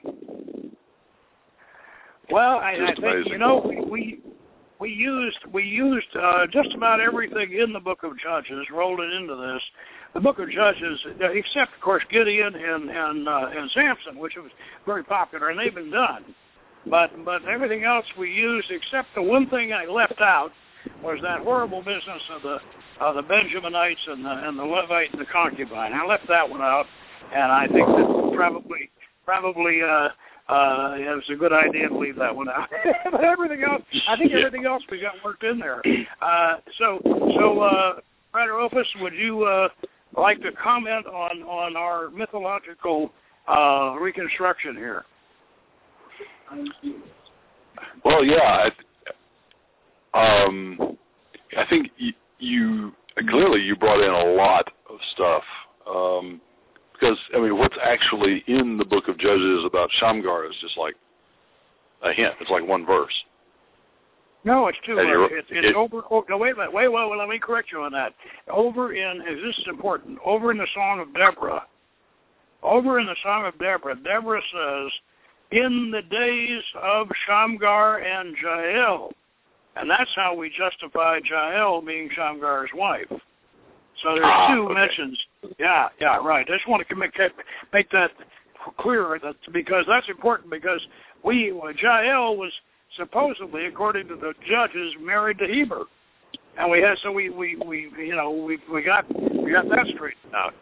Well, I think we used just about everything in the Book of Judges, rolled it into this. The Book of Judges, except of course Gideon and Samson, which was very popular, and they've been done. But everything else we used, except the one thing I left out was that horrible business of the Benjaminites and the Levite and the concubine. I left that one out, and I think that probably it was a good idea to leave that one out. But everything else, I think everything else we got worked in there. So, Frater Opus, would you like to comment on our mythological reconstruction here? Well, yeah. I think you clearly brought in a lot of stuff. Because, what's actually in the Book of Judges about Shamgar is just like a hint. It's like one verse. No, it's two verses. It's over. Oh, no, wait a minute. Wait, let me correct you on that. This is important. Over in the Song of Deborah, Deborah says, in the days of Shamgar and Jael. And that's how we justify Jael being Shamgar's wife. So there's two mentions. Yeah, right. I just want to make that clear, because that's important, because Jael was supposedly, according to the judges, married to Heber, and we got that straightened out,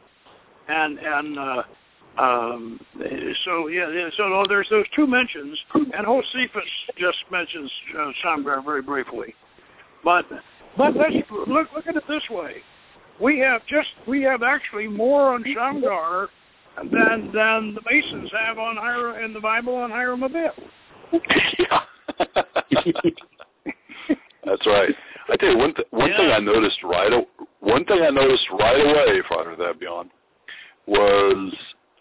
so there's those two mentions, and Josephus just mentions Shamgar very briefly, but let's look at it this way. We have actually more on Shamgar than the Masons have in the Bible on Hiram Abiff. Yeah. That's right. I tell you one thing I noticed right away, Frater Thabion, was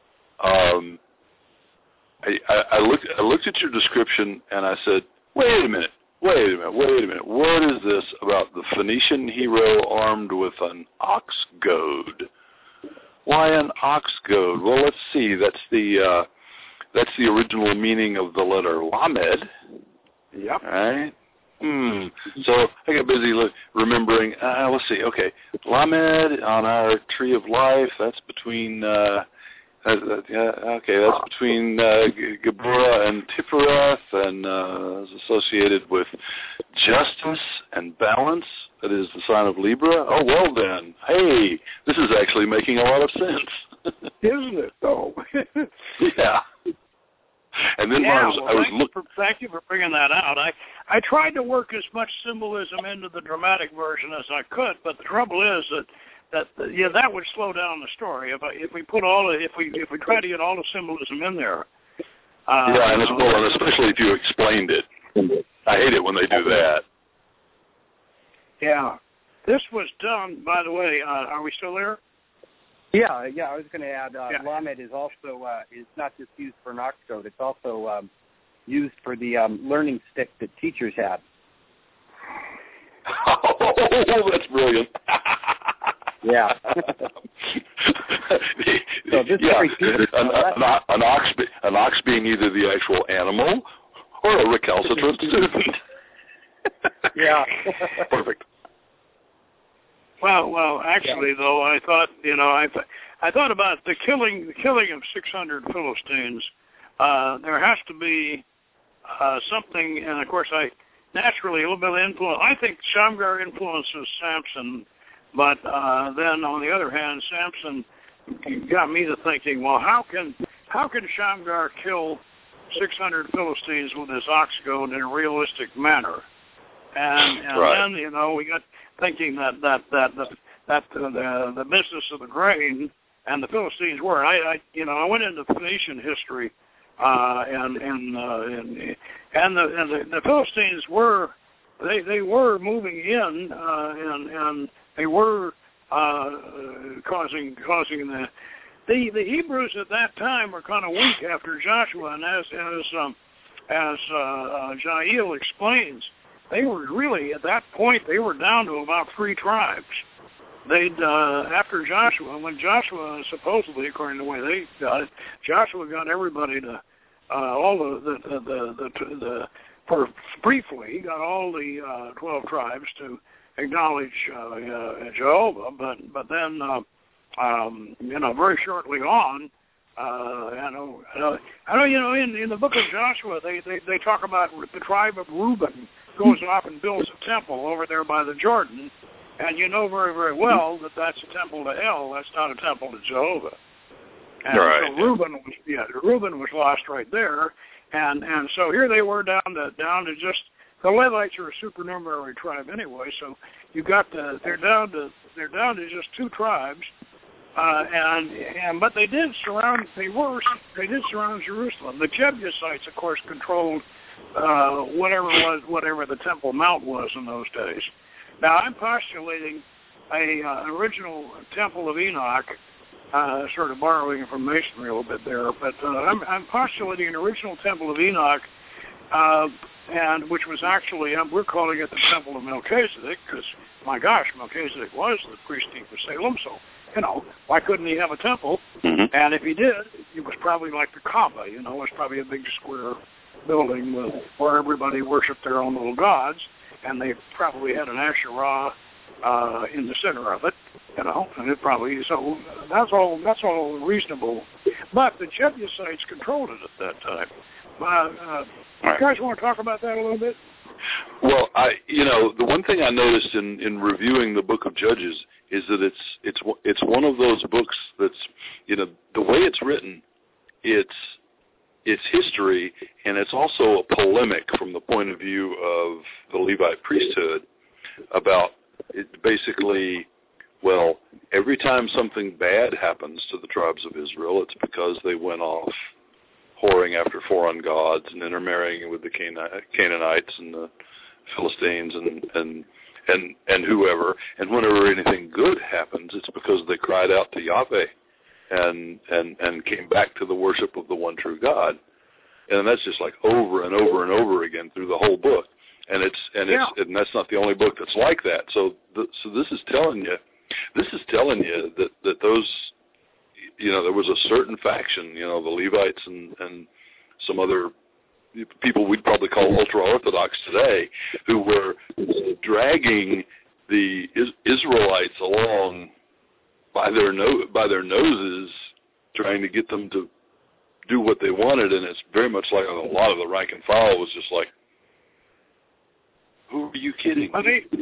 I looked at your description and I said, wait a minute. What is this about the Phoenician hero armed with an ox goad? Why an ox goad? Well, let's see. That's the original meaning of the letter Lamed. Yep. Right? So I got busy remembering. Let's see. Okay, Lamed on our tree of life. That's between. That's between Geburah and Tifereth, and is associated with justice and balance. That is the sign of Libra. Oh, well then. Hey, this is actually making a lot of sense. Isn't it, though? Yeah. And then thank you for bringing that out. I tried to work as much symbolism into the dramatic version as I could, but the trouble is that would slow down the story if we try to get all the symbolism in there. And especially if you explained it. I hate it when they do that. Yeah, this was done. By the way, are we still there? Yeah. I was going to add, Lamed is also is not just used for an ox goad; it's also used for the learning stick that teachers had. Oh, that's brilliant. Yeah. So this an ox being either the actual animal or a recalcitrant student. Yeah. Perfect. Well, actually, though, I thought, I thought about the killing of 600 Philistines. There has to be something, and of course, naturally a little bit of influence. I think Shamgar influences Samson, but then on the other hand, Samson got me to thinking, well, how can Shamgar kill 600 Philistines with his ox goad in a realistic manner? And right. Then we got thinking that the business of the grain and the Philistines were. I went into Phoenician history, and the Philistines were they were moving in, and they were causing the Hebrews at that time were kind of weak after Joshua, and as Jael explains, they were really at that point they were down to about 3 tribes. They'd after Joshua, when Joshua supposedly, according to the way they got it, Joshua got everybody to briefly he got all the 12 tribes to acknowledge Jehovah, but then very shortly on, I know in the book of Joshua they talk about the tribe of Reuben goes off and builds a temple over there by the Jordan, and you know very, very well that that's a temple to El. That's not a temple to Jehovah. And right. So Reuben was lost right there, and so here they were down to just the Levites are a supernumerary tribe anyway. So you got they're down to just 2 tribes, but they did surround Jerusalem. The Jebusites, of course, controlled whatever the Temple Mount was in those days. Now I'm postulating an original Temple of Enoch, sort of borrowing from Masonry a little bit there, but I'm postulating an original Temple of Enoch, and which was actually we're calling it the Temple of Melchizedek because my gosh, Melchizedek was the priest king for Salem, so why couldn't he have a temple? Mm-hmm. And if he did, it was probably like the Kaaba, it was probably a big square building where everybody worshipped their own little gods, and they probably had an Asherah in the center of it, and it probably, so that's all reasonable. But the Jebusites controlled it at that time. You guys want to talk about that a little bit? Well, the one thing I noticed in reviewing the book of Judges is that it's one of those books that's, the way it's written, it's history, and it's also a polemic from the point of view of the Levite priesthood about it basically, well, every time something bad happens to the tribes of Israel, it's because they went off whoring after foreign gods and intermarrying with the Canaanites and the Philistines and whoever. And whenever anything good happens, it's because they cried out to Yahweh and came back to the worship of the one true God. And that's just like over and over and over again through the whole book. And that's not the only book that's like that. So this is telling you that those, there was a certain faction, the Levites and some other people we'd probably call ultra-Orthodox today, who were dragging the Israelites along by their noses, trying to get them to do what they wanted. And it's very much like a lot of the rank and file was just like, who are you kidding?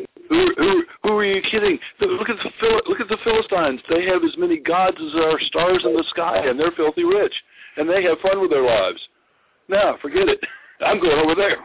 Who are you kidding? Look at the Philistines. They have as many gods as there are stars in the sky, and they're filthy rich, and they have fun with their lives. No, forget it. I'm going over there.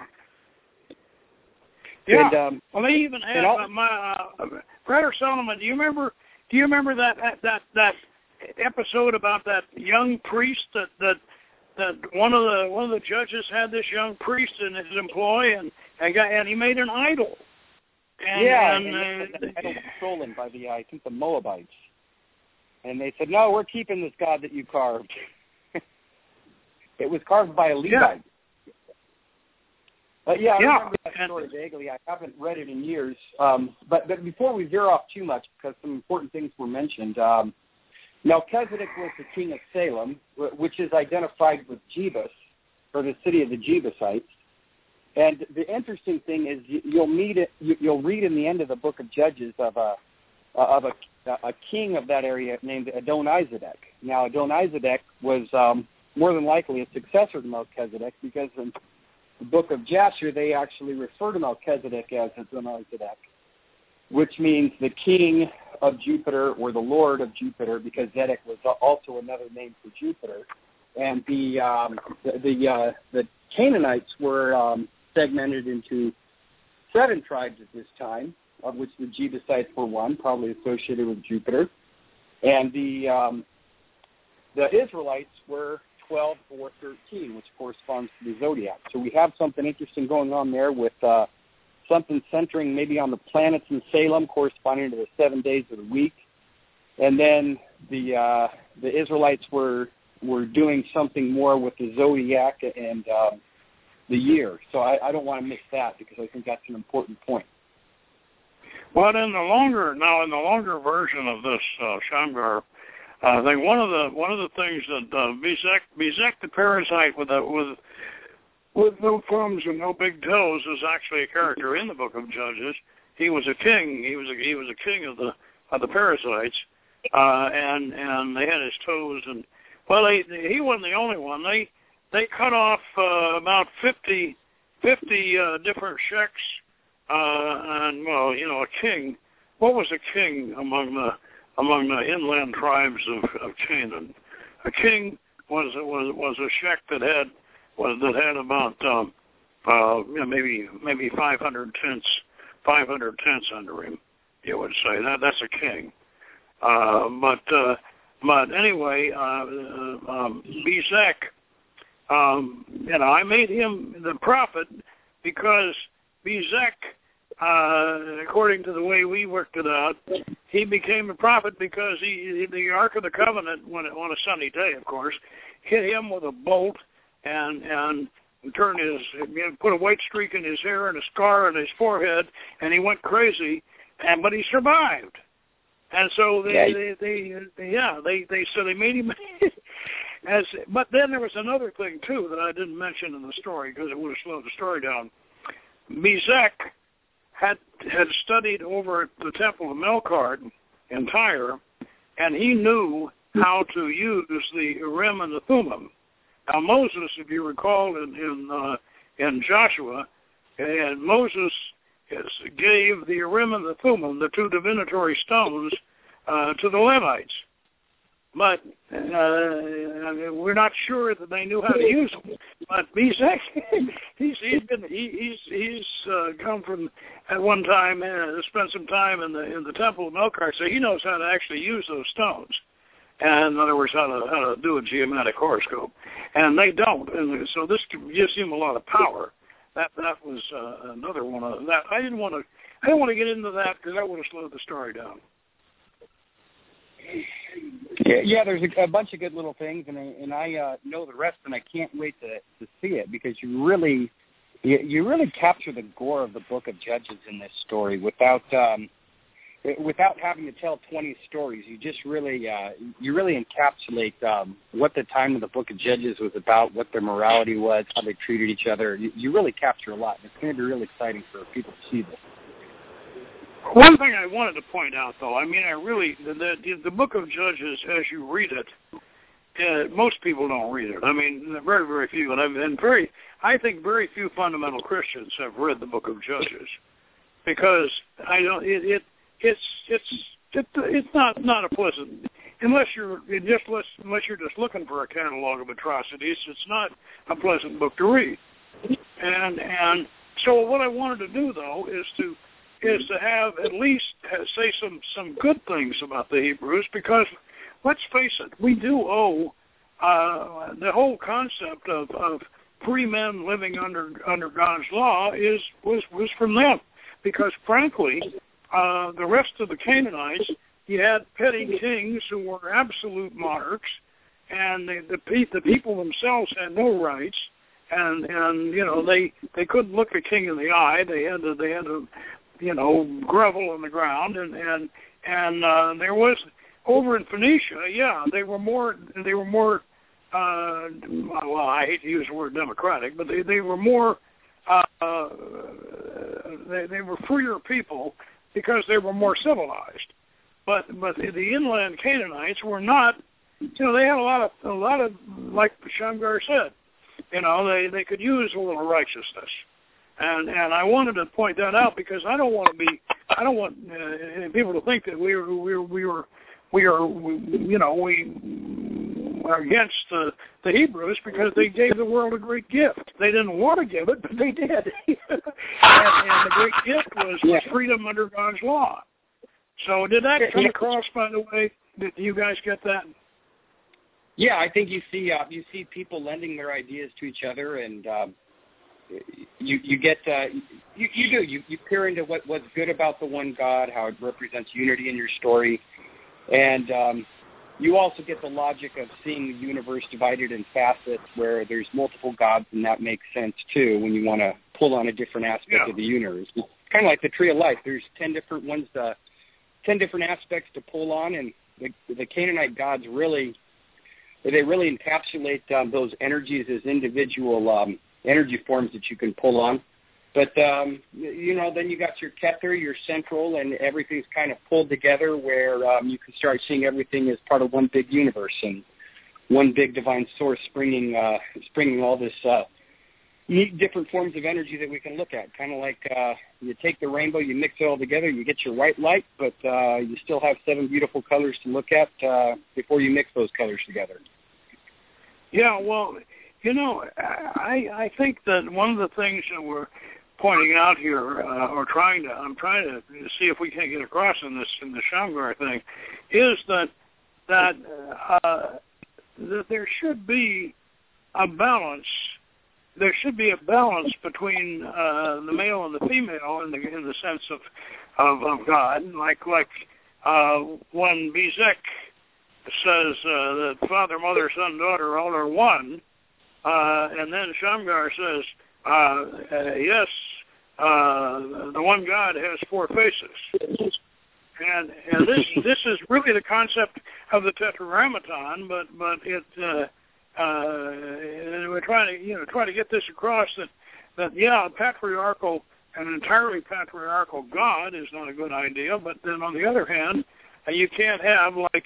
Yeah. Well, they even had Brother Solomon. Do you remember that episode about that young priest that one of the judges had this young priest in his employ and he made an idol. And the idol was stolen by the Moabites. And they said, no, we're keeping this god that you carved. It was carved by a Levite. I remember that story vaguely. I haven't read it in years. But before we veer off too much, because some important things were mentioned, Melchizedek was the king of Salem, which is identified with Jebus, or the city of the Jebusites. And the interesting thing is you'll read in the end of the book of Judges of a king of that area named Adonizedek. Now, Adonizedek was more than likely a successor to Melchizedek, because in the book of Jasher, they actually refer to Melchizedek as Adonizedek, which means the king of Jupiter or the lord of Jupiter, because Zedek was also another name for Jupiter. And the Canaanites were segmented into 7 tribes at this time, of which the Jebusites were one, probably associated with Jupiter. And the Israelites were 12 or 13, which corresponds to the zodiac. So we have something interesting going on there with something centering maybe on the planets in Salem, corresponding to the 7 days of the week. And then the Israelites were doing something more with the zodiac and the year. So I don't want to miss that, because I think that's an important point. Well, in the longer version of this, Shamgar, I think one of the things that Bezek the parasite with no thumbs and no big toes is actually a character in the Book of Judges. He was a king. He was a king of the parasites, and they had his toes. And well, he wasn't the only one. They cut off about 50 different sheks. And well, a king. What was a king among the inland tribes of Canaan? A king was a shek that had about maybe 500 tents under him. You would say that's a king. But anyway, Bezek, I made him the prophet because Bezek, according to the way we worked it out, he became a prophet because the Ark of the Covenant, on a sunny day, of course, hit him with a bolt and turned put a white streak in his hair and a scar on his forehead, and he went crazy, but he survived. And so they said they made him. But then there was another thing too that I didn't mention in the story because it would have slowed the story down. Bezek had studied over at the Temple of Melkart in Tyre, and he knew how to use the Urim and the Thummim. Now Moses, if you recall, in Joshua, and Moses gave the Urim and the Thummim, the 2 divinatory stones, to the Levites. But we're not sure that they knew how to use them. But Bezek, he's come from at one time spent some time in the Temple of Melkart, so he knows how to actually use those stones. And in other words, how to do a geometric horoscope, and they don't. And so this gives him a lot of power. That was another one of that. I didn't want to get into that because that would have slowed the story down. Yeah, there's a bunch of good little things, and I know the rest, and I can't wait to see it, because you really capture the gore of the Book of Judges in this story without having to tell 20 stories. You just really encapsulate what the time of the Book of Judges was about, what their morality was, how they treated each other. You really capture a lot, and it's going to be really exciting for people to see this. One thing I wanted to point out, though, the Book of Judges, as you read it, most people don't read it. I mean, very, very few, and I think very few fundamental Christians have read the Book of Judges, because it's not a pleasant, unless you're just looking for a catalog of atrocities. It's not a pleasant book to read, and so what I wanted to do, though, is to have at least say some good things about the Hebrews, because let's face it, we do owe the whole concept of free men living under God's law was from them, because frankly the rest of the Canaanites you had petty kings who were absolute monarchs, and the people themselves had no rights, and you know they couldn't look a king in the eye. They had to you know, grovel on the ground, and there was over in Phoenicia, yeah, they were more well, I hate to use the word democratic, but they were more they were freer people because they were more civilized. But the inland Canaanites were not. You know, they had a lot of like Shamgar said. You know, they could use a little righteousness, and I wanted to point that out because I don't want people to think that we are against the Hebrews because they gave the world a great gift. They didn't want to give it, but they did, and the great gift was freedom under God's law. So did that come across, by the way? Did you guys get that? Yeah, I think you see people lending their ideas to each other, and you get you peer into what's good about the one God, how it represents unity in your story, and you also get the logic of seeing the universe divided in facets where there's multiple gods, and that makes sense too when you want to pull on a different aspect of the universe. It's kind of like the tree of life. There's 10 different ones, 10 different aspects to pull on, and the Canaanite gods really encapsulate those energies as individual energy forms that you can pull on. But, you know, then you got your Kether, your central, and everything's kind of pulled together where you can start seeing everything as part of one big universe and one big divine source springing all this neat different forms of energy that we can look at. Kind of like you take the rainbow, you mix it all together, you get your white light, but you still have 7 beautiful colors to look at before you mix those colors together. Yeah, well, you know, I think that one of the things that we're pointing out here, I'm trying to see if we can get across in the Shamgar thing, is that there should be a balance. There should be a balance between the male and the female in the sense of God, like when Bezek says that father, mother, son, daughter, all are one, and then Shamgar says, yes, the one God has 4 faces. And this is really the concept of the Tetragrammaton, but we're trying to get this across that an entirely patriarchal God is not a good idea. But then on the other hand, you can't have like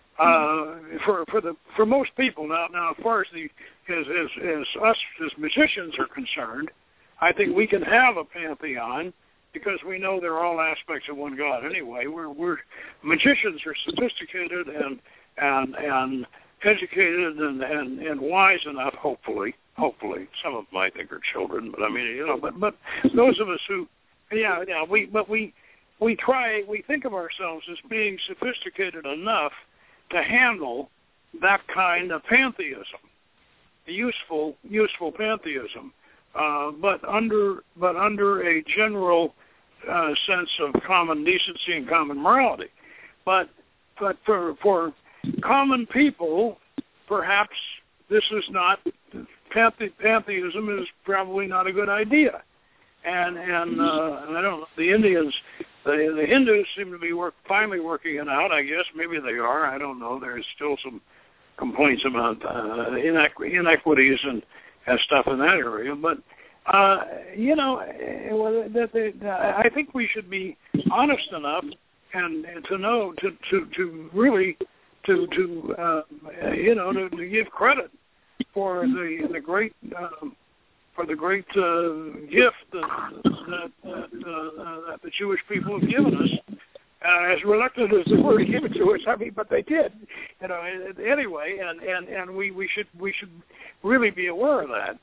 for most people now as far as us as musicians are concerned, I think we can have a pantheon because we know they're all aspects of one God anyway. We're magicians are sophisticated and educated and wise enough, hopefully. Some of them I think are children, but I mean, you know, but those of us who we think of ourselves as being sophisticated enough to handle that kind of pantheism, useful pantheism, but under a general sense of common decency and common morality. But for common people, perhaps this is not pantheism is probably not a good idea. And I don't know, the Indians. The Hindus seem to be finally working it out, I guess. Maybe they are. I don't know. There's still some complaints about inequities and stuff in that area. But, you know, I think we should be honest enough and to know, to really, to give credit for the great gift that the Jewish people have given us, as reluctant as they were to give it to us. I mean, but they did, you know. Anyway, and we should really be aware of that.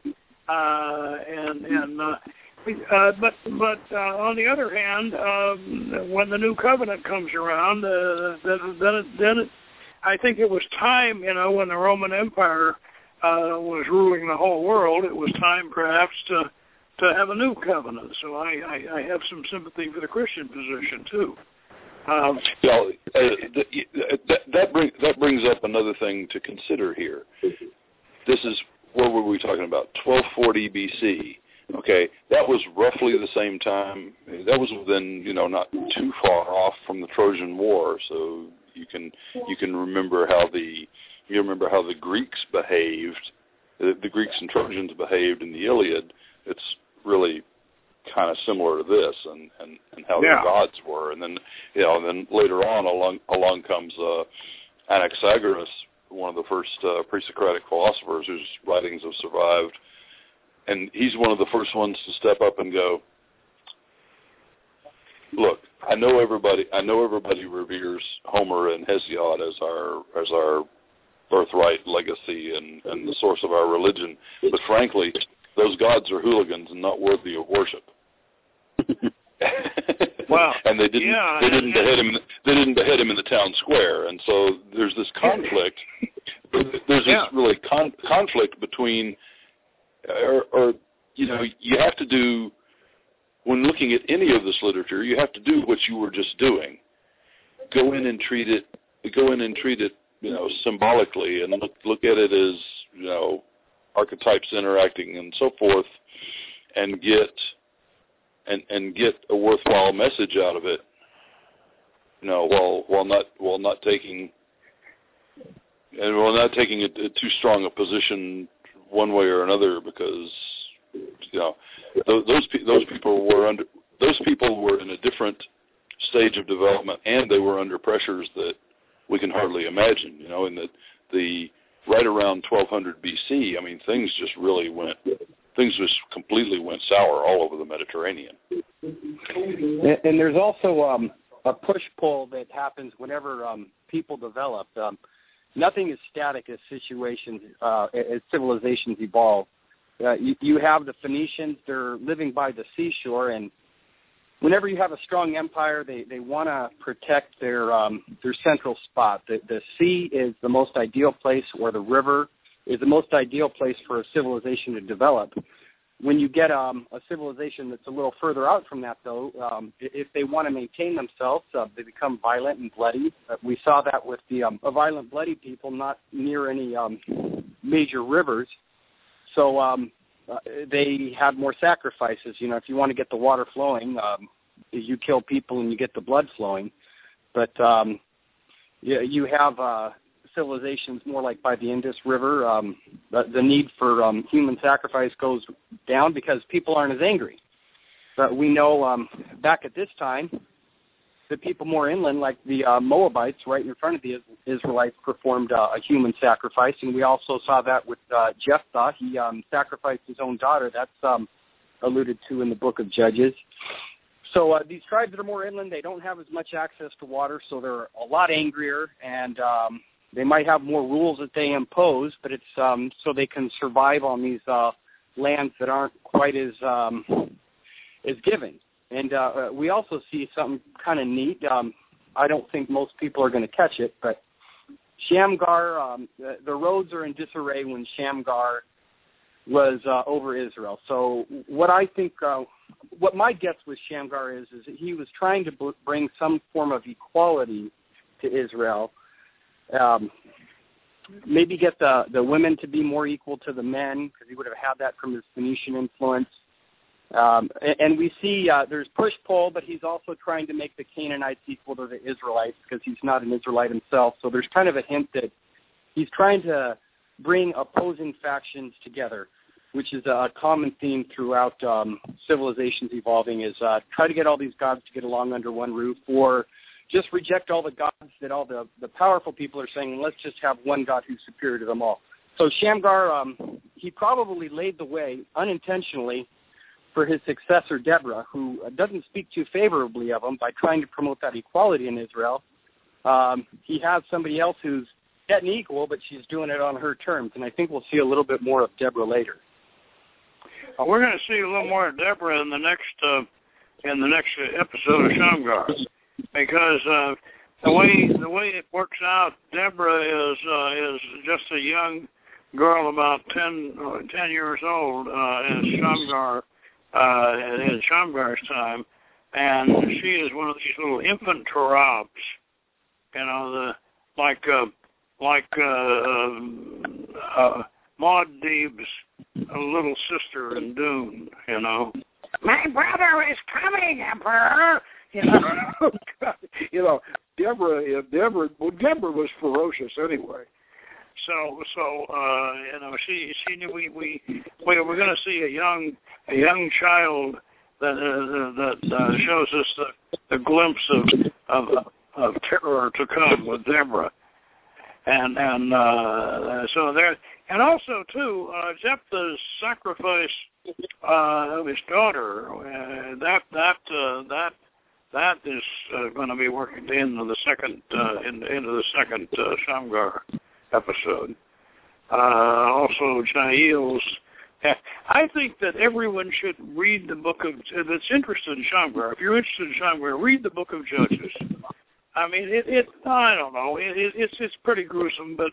But on the other hand, when the new covenant comes around, then I think it was time, you know, when the Roman Empire was ruling the whole world, it was time perhaps to have a new covenant. So I have some sympathy for the Christian position too. That brings up another thing to consider here. This is, what were we talking about? 1240 BC. Okay, that was roughly the same time. That was within, not too far off from the Trojan War. So you can remember how the Greeks behaved. The Greeks and Trojans behaved in the Iliad. It's really kind of similar to this, and how their gods were. And then then later on along comes Anaxagoras, one of the first pre-Socratic philosophers whose writings have survived. And he's one of the first ones to step up and go, look, I know everybody reveres Homer and Hesiod as our birthright legacy and the source of our religion, but frankly, those gods are hooligans and not worthy of worship. Well, and they didn't behead him. They didn't behead him in the town square, and so there's this conflict. There's this really conflict between. Or you have to do, when looking at any of this literature, you have to do what you were just doing. Go in and treat it symbolically, and look at it as, archetypes interacting and so forth, and get a worthwhile message out of it. While not taking too strong a position one way or another, because those people were in a different stage of development, and they were under pressures that we can hardly imagine. In the right around 1200 BC, things just completely went sour all over the Mediterranean. And there's also a push-pull that happens whenever people develop. Nothing is static as civilizations evolve. You have the Phoenicians, they're living by the seashore, and whenever you have a strong empire, they want to protect their central spot. The sea is the most ideal place, or the river is the most ideal place for a civilization to develop. When you get a civilization that's a little further out from that, though, if they want to maintain themselves, they become violent and bloody. We saw that with the violent, bloody people not near any major rivers. So they had more sacrifices. If you want to get the water flowing, you kill people and you get the blood flowing. But you have civilizations more like by the Indus River. The need for human sacrifice goes down because people aren't as angry. But we know back at this time, the people more inland, like the Moabites, right in front of the Israelites, performed a human sacrifice, and we also saw that with Jephthah. He sacrificed his own daughter. That's alluded to in the book of Judges. So these tribes that are more inland, they don't have as much access to water, so they're a lot angrier, and they might have more rules that they impose, but it's so they can survive on these lands that aren't quite as giving. And we also see something kind of neat. I don't think most people are going to catch it, but Shamgar, the roads are in disarray when Shamgar was over Israel. So what I think, what my guess with Shamgar is that he was trying to bring some form of equality to Israel. Maybe get the women to be more equal to the men, because he would have had that from his Phoenician influence. And we see there's push-pull, but he's also trying to make the Canaanites equal to the Israelites because he's not an Israelite himself. So there's kind of a hint that he's trying to bring opposing factions together, which is a common theme throughout civilizations evolving, is try to get all these gods to get along under one roof, or just reject all the gods that all the powerful people are saying, and let's just have one God who's superior to them all. So Shamgar, he probably laid the way unintentionally for his successor, Deborah, who doesn't speak too favorably of him by trying to promote that equality in Israel. He has somebody else who's getting equal, but she's doing it on her terms, and I think we'll see a little bit more of Deborah later. We're going to see a little more of Deborah in the next episode of Shamgar, because the way it works out, Deborah is just a young girl, about 10 years old, as Shamgar. In Shamgar's time, and she is one of these little infant Tarabs, you know, Maud Deeb's little sister in Dune, you know. My brother is coming, Emperor. You know, Deborah was ferocious anyway. So you know, she knew we were going to see a young child that shows us the glimpse of terror to come with Deborah, and so there, and also too, Jephthah's sacrifice of his daughter, that is going to be working into the second Shamgar episode. Also, Jael's. I think that everyone should read the book of that's interested in Shamgar. If you're interested in Shamgar, read the book of Judges. I mean, I don't know. It's pretty gruesome, but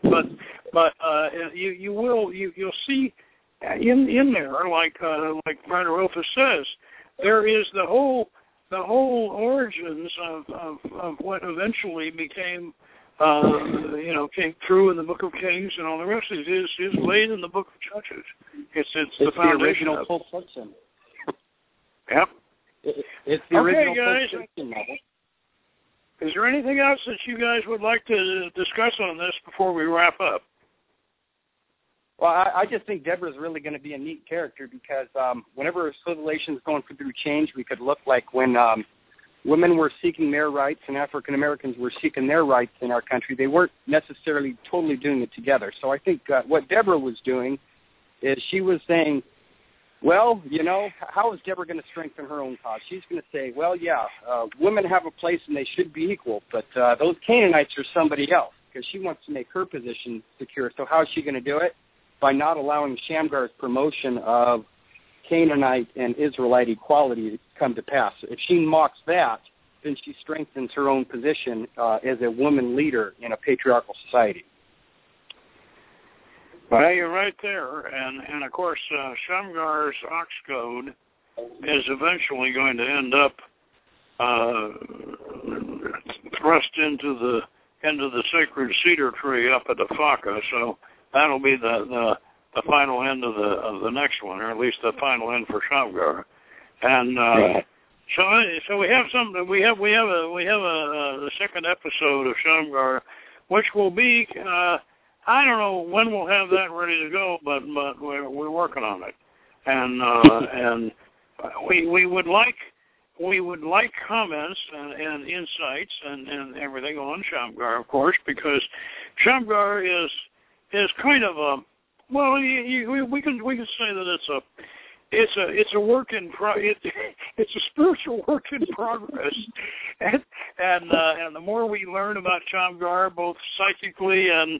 you'll see in there, like Brother Rufus says, there is the whole origins of what eventually became, came through in the Book of Kings, and all the rest of it is laid in the Book of Judges. It's the foundation. Original Pulp Fiction. Yep. It's the original guys. Pulp Fiction novel. Is there anything else that you guys would like to discuss on this before we wrap up? Well, I just think Deborah's really going to be a neat character because whenever civilization is going through change, we could look like when women were seeking their rights and African Americans were seeking their rights in our country, they weren't necessarily totally doing it together. So I think what Deborah was doing is she was saying, well, you know, how is Deborah going to strengthen her own cause? She's going to say, well, yeah, women have a place and they should be equal, but those Canaanites are somebody else because she wants to make her position secure. So how is she going to do it? By not allowing Shamgar's promotion of Canaanite and Israelite equality to come to pass. If she mocks that, then she strengthens her own position as a woman leader in a patriarchal society. Well, you're right there, and of course, Shamgar's ox goad is eventually going to end up thrust into the sacred cedar tree up at the Faka. So that'll be the final end of the next one, or at least the final end for Shamgar. And so we have something. We have a second episode of Shamgar, which will be. I don't know when we'll have that ready to go, but we're working on it, and we would like comments and insights and everything on Shamgar, of course, because Shamgar is kind of a we can say that it's a work in it's a spiritual work in progress, and the more we learn about Shamgar, both psychically and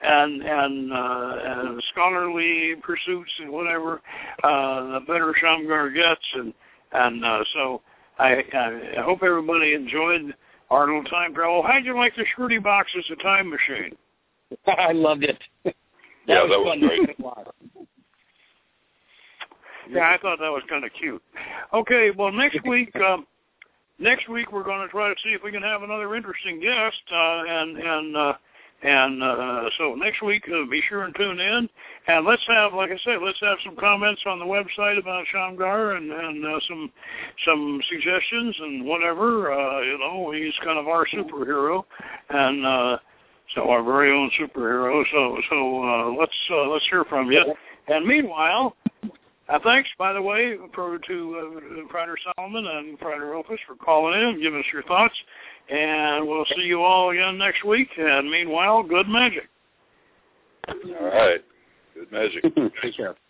scholarly pursuits and whatever, the better Shamgar gets, and so I hope everybody enjoyed our little time travel. How'd you like the Shruti box as a time machine? I loved it. That was great. Yeah, I thought that was kind of cute. Okay, well, next week we're going to try to see if we can have another interesting guest, so next week, be sure and tune in, and let's have some comments on the website about Shamgar and some suggestions and whatever. He's kind of our superhero, and so our very own superhero. So let's hear from you. And meanwhile, thanks, by the way, to Frater Solomon and Frater Rufus for calling in and giving us your thoughts. And we'll see you all again next week. And meanwhile, good magic. All right. Good magic. Take care.